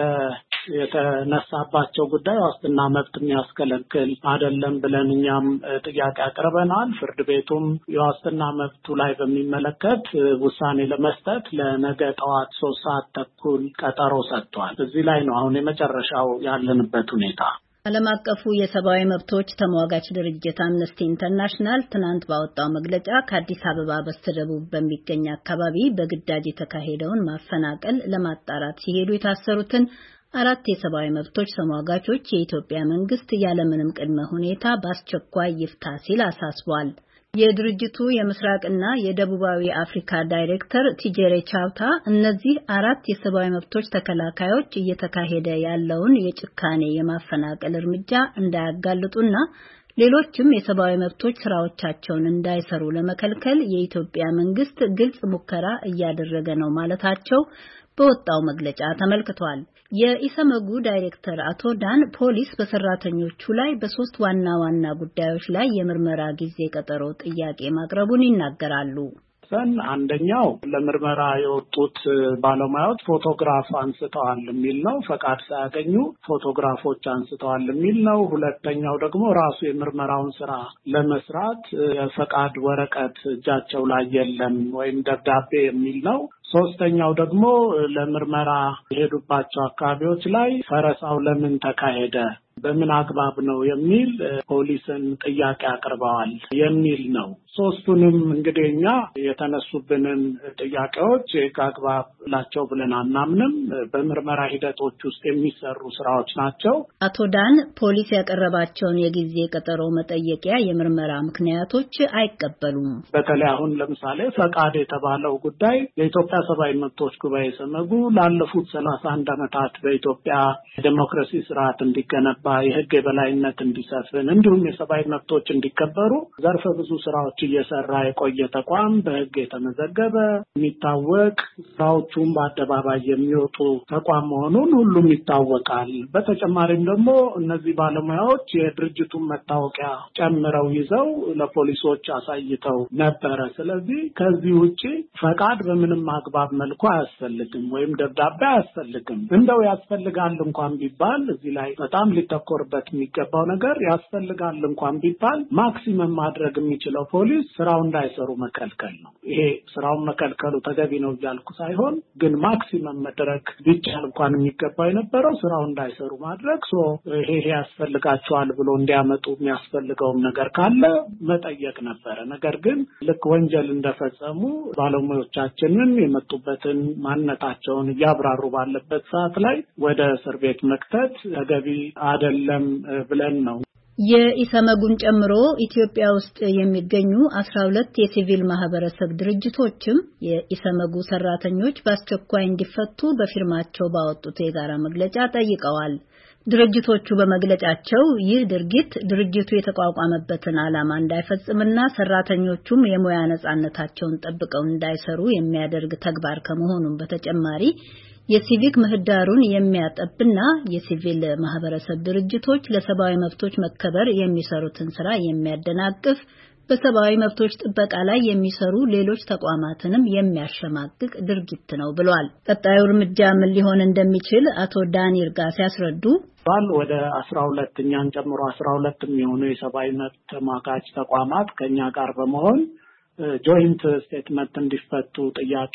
የተነሳባቸው ጉዳይ ዋስትና መብት የሚያስከለክል አይደለም ብለን እኛም ጥያቄ አቅርበናል። ፍርድ ቤቱም የዋስትና መብቱ ላይ በሚመለከት ውሳኔ ለመስጠት ለነገ ጠዋት 3 ሰዓት ተኩል ቀጠሮ ሰጥቷል። እዚህ ላይ ነው አሁን የመጨረሻው ያለንበት ሁኔታ። ዓለም አቀፉ የሰብአዊ መብቶች ተሟጋች ድርጅት አምነስቲ ኢንተርናሽናል ትናንት ባወጣው መግለጫ ከአዲስ አበባ በስተደቡብ በሚገኝ አካባቢ በግዳጅ የተካሄደውን ማፈናቀል ለማጣራት ሲሄዱ የታሰሩትን 4 የሰብአዊ መብቶች ተሟጋቾች የኢትዮጵያ መንግስት ያለምንም ቅድመ ሁኔታ በአስቸኳይ ይፍታ ሲል አሳስቧል። የድርጅቱ የምስራቅና የደቡባዊ አፍሪካ ዳይሬክተር ቲጀሬ ቻውታ እነዚህ 4 የሰብአዊ መብቶች ተከላካዮች እየተካሄደ ያለውን የጭካኔ የማፈናቀል እርምጃ እንዳያጋልጡና ሌሎችም የሰብአዊ መብቶች ስራዎቻቸውን እንዳይሰሩ ለመከልከል የኢትዮጵያ መንግስት ግልጽ ሙከራ እያደረገ ነው ማለታቸው በወጣው መግለጫ ተመልክቷል። የኢሰመጉ ዳይሬክተር አቶ ዳን ፖሊስ በሰራተኞቹ ላይ በ3 ዋና ዋና ጉዳዮች ላይ የምርመራ ጊዜ ቀጠሮ ጥያቄ ማቅረቡን ይናገራሉ። አንደኛው ለምርመራ የወጡት ባለሙያዎች ፎቶግራፍ አንስተዋል የሚል ነው። ፈቃድ ሳያገኙ ፎቶግራፎች አንስተዋል የሚል ነው። ሁለተኛው ደግሞ ራሱ የምርመራውን ስራ ለመስራት የፈቃድ ወረቀት እጃቸው ላይ የለም ወይም ደብዳቤ የሚል ነው። ሶስተኛው ደግሞ ለምርመራ የሄዱባቸው አካባቢዎች ላይ ፈረሳው ለምን ተካሄደ፣ በምን አግባብ ነው የሚል ፖሊስን ጥያቄ አቅርበዋል የሚል ነው። ሶስቱንም እንግዲህ እኛ የተነሱብንን ጥያቄዎች አግባብ ላቸው ብለን አናምንም። በምርመራ ሂደቶች ውስጥ የሚሰሩ ስራዎች ናቸው። አቶ ዳን ፖሊስ ያቀረባቸውን የጊዜ ቀጠሮ መጠየቂያ የምርመራ ምክንያቶች አይቀበሉም። በተለይ አሁን ለምሳሌ ፈቃድ የተባለው ጉዳይ የኢትዮጵያ ሰብአዊ መብቶች ጉባኤ ሰመጉ ላለፉት 31 ዓመታት በኢትዮጵያ ዲሞክራሲ ስርዓት እንዲገነባ የህግ የበላይነት እንዲሰፍን እንዲሁም የሰብአዊ መብቶች እንዲከበሩ ዘርፈ ብዙ ስራዎች እየሰራ የቆየ ተቋም በህግ የተመዘገበ የሚታወቅ ስራዎቹን በአደባባይ የሚወጡ ተቋም መሆኑን ሁሉም ይታወቃል። በተጨማሪም ደግሞ እነዚህ ባለሙያዎች የድርጅቱን መታወቂያ ጨምረው ይዘው ለፖሊሶች አሳይተው ነበረ። ስለዚህ ከዚህ ውጪ ፈቃድ በምንም አግባብ መልኩ አያስፈልግም ወይም ደብዳቤ አያስፈልግም። እንደው ያስፈልጋል እንኳን ቢባል እዚህ ላይ በጣም ሊተኮርበት የሚገባው ነገር ያስፈልጋል እንኳን ቢባል ማክሲመም ማድረግ የሚችለው ፖሊስ ስራውን እንዳይሰሩ መከልከል ነው። ይሄ ስራውን መከልከሉ ተገቢ ነው እያልኩ ሳይሆን ግን ማክሲመም መድረግ ቢቻል እንኳን የሚገባው የነበረው ስራውን እንዳይሰሩ ማድረግ ይሄ ያስፈልጋቸዋል ብሎ እንዲያመጡ የሚያስፈልገውም ነገር ካለ መጠየቅ ነበረ። ነገር ግን ልክ ወንጀል እንደፈጸሙ ባለሙያዎቻችንን የመጡበትን ማንነታቸውን እያብራሩ ባለበት ሰዓት ላይ ወደ እስር ቤት መክተት ተገቢ አይደለም ብለን ነው። የኢሰመጉን ጨምሮ ኢትዮጵያ ውስጥ የሚገኙ 12 የሲቪል ማህበረሰብ ድርጅቶችም የኢሰመጉ ሰራተኞች በአስቸኳይ እንዲፈቱ በፊርማቸው ባወጡት የጋራ መግለጫ ጠይቀዋል። ድርጅቶቹ በመግለጫቸው ይህ ድርጊት ድርጅቱ የተቋቋመበትን ዓላማ እንዳይፈጽምና ሰራተኞቹም የሙያ ነጻነታቸውን ጠብቀው እንዳይሰሩ የሚያደርግ ተግባር ከመሆኑም በተጨማሪ የሲቪክ ምህዳሩን የሚያጠብና የሲቪል ማህበረሰብ ድርጅቶች ለሰብአዊ መብቶች መከበር የሚሰሩትን ስራ የሚያደናቅፍ በሰብአዊ መብቶች ጥበቃ ላይ የሚሰሩ ሌሎች ተቋማትንም የሚያሸማቅቅ ድርጊት ነው ብሏል። ቀጣዩ እርምጃ ምን ሊሆን እንደሚችል አቶ ዳንኤል ጋር ሲያስረዱ ወደ 12 እኛን ጨምሮ 12 የሚሆኑ የሰብአዊ መብት ተሟጋች ተቋማት ከኛ ጋር በመሆን ጆይንት ስቴትመንት እንዲፈቱ ጥያቄ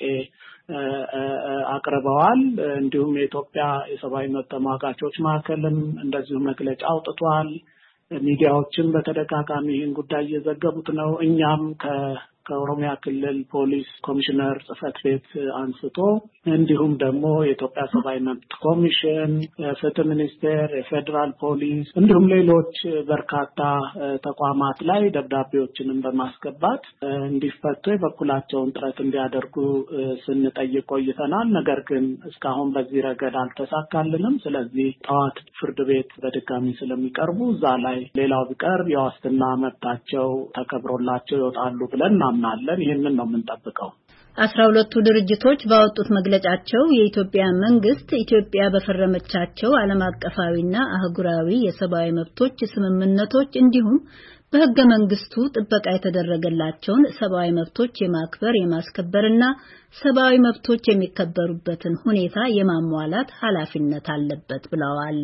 አቅርበዋል። እንዲሁም የኢትዮጵያ የሰብአዊ መብት ተሟጋቾች ማዕከልም እንደዚሁ መግለጫ አውጥቷል። ሚዲያዎችም በተደጋጋሚ ይህን ጉዳይ እየዘገቡት ነው። እኛም ከኦሮሚያ ክልል ፖሊስ ኮሚሽነር ጽህፈት ቤት አንስቶ እንዲሁም ደግሞ የኢትዮጵያ ሰብአዊ መብት ኮሚሽን፣ ፍትህ ሚኒስቴር፣ የፌዴራል ፖሊስ እንዲሁም ሌሎች በርካታ ተቋማት ላይ ደብዳቤዎችንም በማስገባት እንዲፈቱ የበኩላቸውን ጥረት እንዲያደርጉ ስንጠይቅ ቆይተናል። ነገር ግን እስካሁን በዚህ ረገድ አልተሳካልንም። ስለዚህ ጠዋት ፍርድ ቤት በድጋሚ ስለሚቀርቡ እዛ ላይ ሌላው ቢቀር የዋስትና መብታቸው ተከብሮላቸው ይወጣሉ ብለን እናምናለን። ይህንን ነው የምንጠብቀው። 12ቱ ድርጅቶች ባወጡት መግለጫቸው የኢትዮጵያ መንግስት ኢትዮጵያ በፈረመቻቸው ዓለም አቀፋዊና አህጉራዊ የሰብአዊ መብቶች ስምምነቶች እንዲሁም በሕገ መንግስቱ ጥበቃ የተደረገላቸውን ሰብአዊ መብቶች የማክበር የማስከበርና ሰብአዊ መብቶች የሚከበሩበትን ሁኔታ የማሟላት ኃላፊነት አለበት ብለዋል።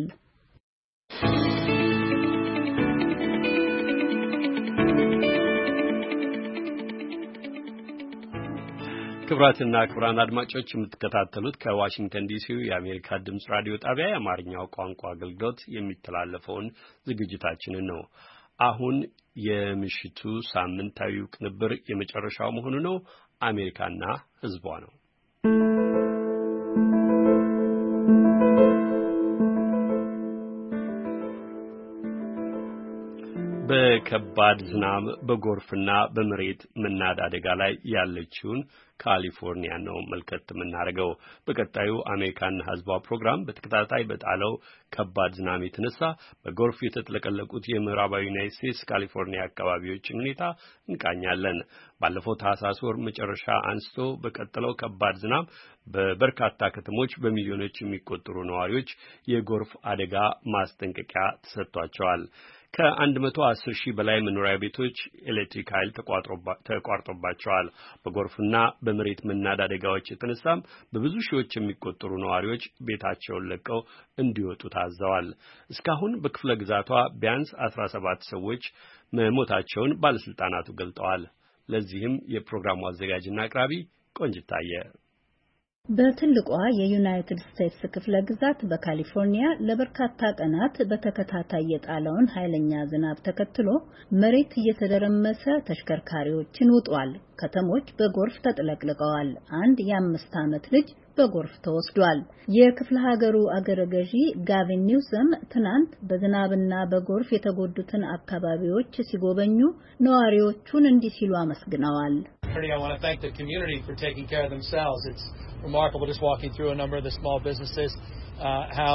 ክቡራትና ክቡራን አድማጮች የምትከታተሉት ከዋሽንግተን ዲሲው የአሜሪካ ድምጽ ራዲዮ ጣቢያ የአማርኛው ቋንቋ አገልግሎት የሚተላለፈውን ዝግጅታችንን ነው። አሁን የምሽቱ ሳምንታዊው ቅንብር የመጨረሻው መሆኑ ነው። አሜሪካና ሕዝቧ ነው። በከባድ ዝናብ በጎርፍና በመሬት መናድ አደጋ ላይ ያለችውን ካሊፎርኒያ ነው መልከት የምናደርገው። በቀጣዩ አሜሪካና ሕዝቧ ፕሮግራም በተከታታይ በጣለው ከባድ ዝናብ የተነሳ በጎርፍ የተጥለቀለቁት የምዕራባዊ ዩናይትድ ስቴትስ ካሊፎርኒያ አካባቢዎችን ሁኔታ እንቃኛለን። ባለፈው ታህሳስ ወር መጨረሻ አንስቶ በቀጠለው ከባድ ዝናብ በበርካታ ከተሞች በሚሊዮኖች የሚቆጠሩ ነዋሪዎች የጎርፍ አደጋ ማስጠንቀቂያ ተሰጥቷቸዋል። ከ110 ሺህ በላይ መኖሪያ ቤቶች ኤሌክትሪክ ኃይል ተቋርጦባቸዋል። በጎርፍና በመሬት መናድ አደጋዎች የተነሳም በብዙ ሺዎች የሚቆጠሩ ነዋሪዎች ቤታቸውን ለቀው እንዲወጡ ታዘዋል። እስካሁን በክፍለ ግዛቷ ቢያንስ 17 ሰዎች መሞታቸውን ባለስልጣናቱ ገልጠዋል። ለዚህም የፕሮግራሙ አዘጋጅና አቅራቢ ቆንጅታየ በትልቋ የዩናይትድ ስቴትስ ክፍለ ግዛት በካሊፎርኒያ ለበርካታ ቀናት በተከታታይ የጣለውን ኃይለኛ ዝናብ ተከትሎ መሬት እየተደረመሰ ተሽከርካሪዎችን ውጧል። ከተሞች በጎርፍ ተጥለቅልቀዋል። አንድ የ5 ዓመት ልጅ በጎርፍ ተወስዷል። የክፍለ ሀገሩ አገረ ገዢ ጋቪን ኒውሰም ትናንት በዝናብና በጎርፍ የተጎዱትን አካባቢዎች ሲጎበኙ ነዋሪዎቹን እንዲህ ሲሉ አመስግነዋል። I want to thank the community for taking care of themselves. It's remarkable just walking through a number of the small businesses how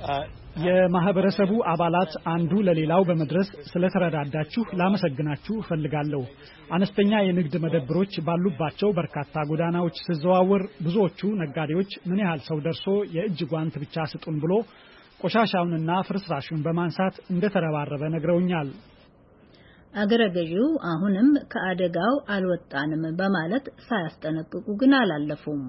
የማህበረሰቡ አባላት አንዱ ለሌላው በመድረስ ስለተረዳዳችሁ ላመሰግናችሁ ፈልጋለሁ። አነስተኛ የንግድ መደብሮች ባሉባቸው በርካታ ጎዳናዎች ሲዘዋወር ብዙዎቹ ነጋዴዎች ምን ያህል ሰው ደርሶ የእጅ ጓንት ብቻ ስጡን ብሎ ቆሻሻውንና ፍርስራሹን በማንሳት እንደተረባረበ ነግረውኛል። አገረ ገዢው አሁንም ከአደጋው አልወጣንም በማለት ሳያስጠነቅቁ ግን አላለፉም።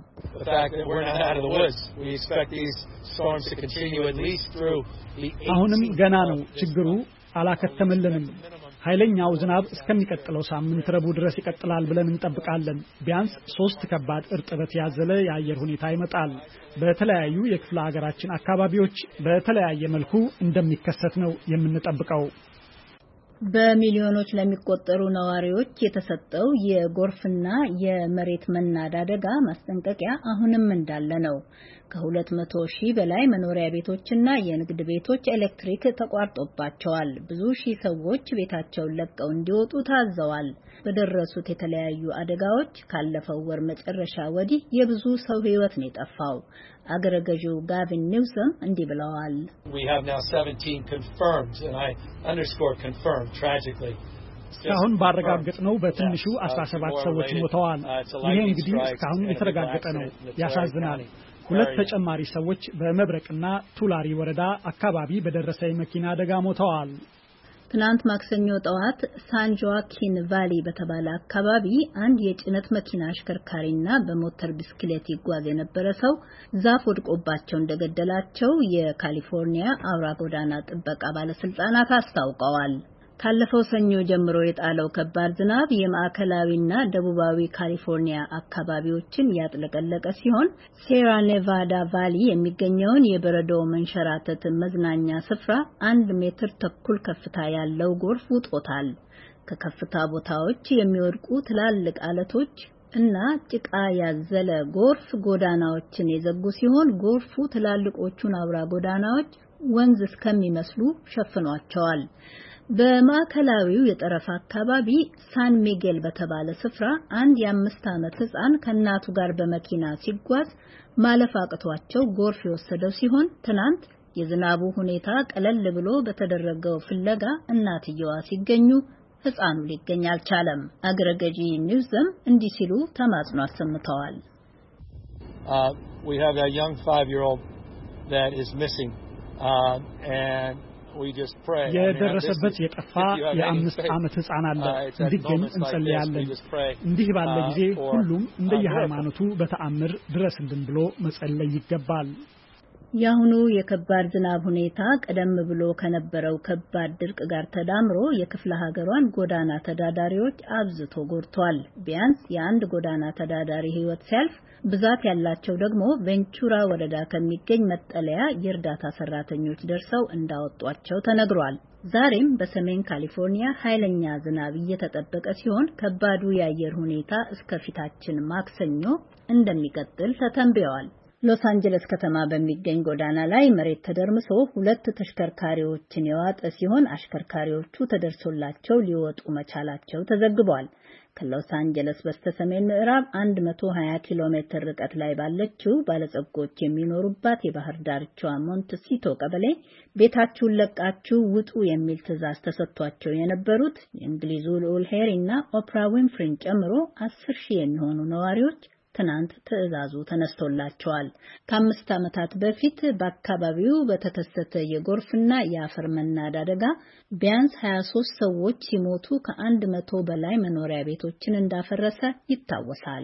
አሁንም ገና ነው፣ ችግሩ አላከተመልንም። ኃይለኛው ዝናብ እስከሚቀጥለው ሳምንት ረቡዕ ድረስ ይቀጥላል ብለን እንጠብቃለን። ቢያንስ 3 ከባድ እርጥበት ያዘለ የአየር ሁኔታ ይመጣል። በተለያዩ የክፍለ ሀገራችን አካባቢዎች በተለያየ መልኩ እንደሚከሰት ነው የምንጠብቀው። በሚሊዮኖች ለሚቆጠሩ ነዋሪዎች የተሰጠው የጎርፍና የመሬት መናድ አደጋ ማስጠንቀቂያ አሁንም እንዳለ ነው። ከ200 ሺህ በላይ መኖሪያ ቤቶችና የንግድ ቤቶች ኤሌክትሪክ ተቋርጦባቸዋል። ብዙ ሺህ ሰዎች ቤታቸውን ለቀው እንዲወጡ ታዘዋል። በደረሱት የተለያዩ አደጋዎች ካለፈው ወር መጨረሻ ወዲህ የብዙ ሰው ሕይወት ነው የጠፋው። አገረ ገዢው ጋቪን ኒውሰም እንዲህ ብለዋል። እስካሁን ባረጋገጥነው በትንሹ 17 ሰዎች ሞተዋል። ይሄ እንግዲህ እስካሁን የተረጋገጠ ነው። ያሳዝናል። 2 ተጨማሪ ሰዎች በመብረቅና ቱላሪ ወረዳ አካባቢ በደረሰ የመኪና አደጋ ሞተዋል። ትናንት ማክሰኞ ጠዋት ሳን ጆአኪን ቫሊ በተባለ አካባቢ አንድ የጭነት መኪና አሽከርካሪና በሞተር ብስክሌት ይጓዝ የነበረ ሰው ዛፍ ወድቆባቸው እንደገደላቸው የካሊፎርኒያ አውራ ጎዳና ጥበቃ ባለስልጣናት አስታውቀዋል። ካለፈው ሰኞ ጀምሮ የጣለው ከባድ ዝናብ የማዕከላዊና ደቡባዊ ካሊፎርኒያ አካባቢዎችን ያጥለቀለቀ ሲሆን ሴራ ኔቫዳ ቫሊ የሚገኘውን የበረዶ መንሸራተት መዝናኛ ስፍራ 1 ሜትር ተኩል ከፍታ ያለው ጎርፍ ውጦታል። ከከፍታ ቦታዎች የሚወድቁ ትላልቅ አለቶች እና ጭቃ ያዘለ ጎርፍ ጎዳናዎችን የዘጉ ሲሆን ጎርፉ ትላልቆቹን አውራ ጎዳናዎች ወንዝ እስከሚመስሉ ሸፍኗቸዋል። በማዕከላዊው የጠረፍ አካባቢ ሳን ሚጌል በተባለ ስፍራ አንድ የ5 ዓመት ሕፃን ከእናቱ ጋር በመኪና ሲጓዝ ማለፍ አቅቷቸው ጎርፍ የወሰደው ሲሆን ትናንት የዝናቡ ሁኔታ ቀለል ብሎ በተደረገው ፍለጋ እናትየዋ ሲገኙ ሕፃኑ ሊገኝ አልቻለም። አገረ ገዢ ኒውሰም እንዲህ ሲሉ ተማጽኖ አሰምተዋል። We have a young 5-year-old that is missing and የደረሰበት የጠፋ የ5 ዓመት ሕፃን አለ። እንዲገኝ እንጸልያለን። እንዲህ ባለ ጊዜ ሁሉም እንደየሃይማኖቱ በተአምር ድረስልን ብሎ መጸለይ ይገባል። የአሁኑ የከባድ ዝናብ ሁኔታ ቀደም ብሎ ከነበረው ከባድ ድርቅ ጋር ተዳምሮ የክፍለ ሀገሯን ጎዳና ተዳዳሪዎች አብዝቶ ጎድቷል። ቢያንስ የአንድ ጎዳና ተዳዳሪ ሕይወት ሲያልፍ ብዛት ያላቸው ደግሞ ቬንቹራ ወረዳ ከሚገኝ መጠለያ የእርዳታ ሰራተኞች ደርሰው እንዳወጧቸው ተነግሯል። ዛሬም በሰሜን ካሊፎርኒያ ኃይለኛ ዝናብ እየተጠበቀ ሲሆን ከባዱ የአየር ሁኔታ እስከ ፊታችን ማክሰኞ እንደሚቀጥል ተተንብየዋል። ሎስ አንጀለስ ከተማ በሚገኝ ጎዳና ላይ መሬት ተደርምሶ 2 ተሽከርካሪዎችን የዋጠ ሲሆን አሽከርካሪዎቹ ተደርሶላቸው ሊወጡ መቻላቸው ተዘግቧል። ከሎስ አንጀለስ በስተሰሜን ምዕራብ 120 ኪሎ ሜትር ርቀት ላይ ባለችው ባለጸጎች የሚኖሩባት የባህር ዳርቻዋ ሞንትሲቶ ቀበሌ ቤታችሁን ለቃችሁ ውጡ የሚል ትዕዛዝ ተሰጥቷቸው የነበሩት የእንግሊዙ ልዑል ሄሪ እና ኦፕራ ዊንፍሪን ጨምሮ 10,000 የሚሆኑ ነዋሪዎች ትናንት ትዕዛዙ ተነስቶላቸዋል። ከ5 ዓመታት በፊት በአካባቢው በተከሰተ የጎርፍና የአፈር መናድ አደጋ ቢያንስ 23 ሰዎች ሲሞቱ ከ100 በላይ መኖሪያ ቤቶችን እንዳፈረሰ ይታወሳል።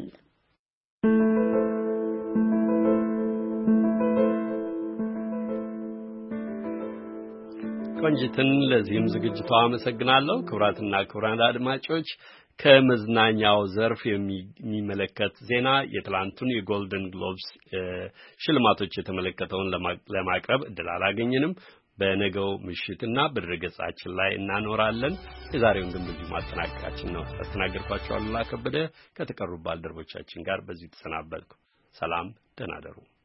ቆንጅትን ለዚህም ዝግጅቷ አመሰግናለሁ። ክቡራትና ክቡራን አድማጮች ከመዝናኛው ዘርፍ የሚመለከት ዜና የትላንቱን የጎልደን ግሎብስ ሽልማቶች የተመለከተውን ለማቅረብ እድል አላገኘንም። በነገው ምሽትና በድረገጻችን ላይ እናኖራለን። የዛሬውን ግን በዚሁ ማጠናቀቃችን ነው። አስተናገድኳችሁ አሉላ ከበደ ከተቀሩ ባልደረቦቻችን ጋር በዚህ ተሰናበትኩ። ሰላም፣ ደህና እደሩ።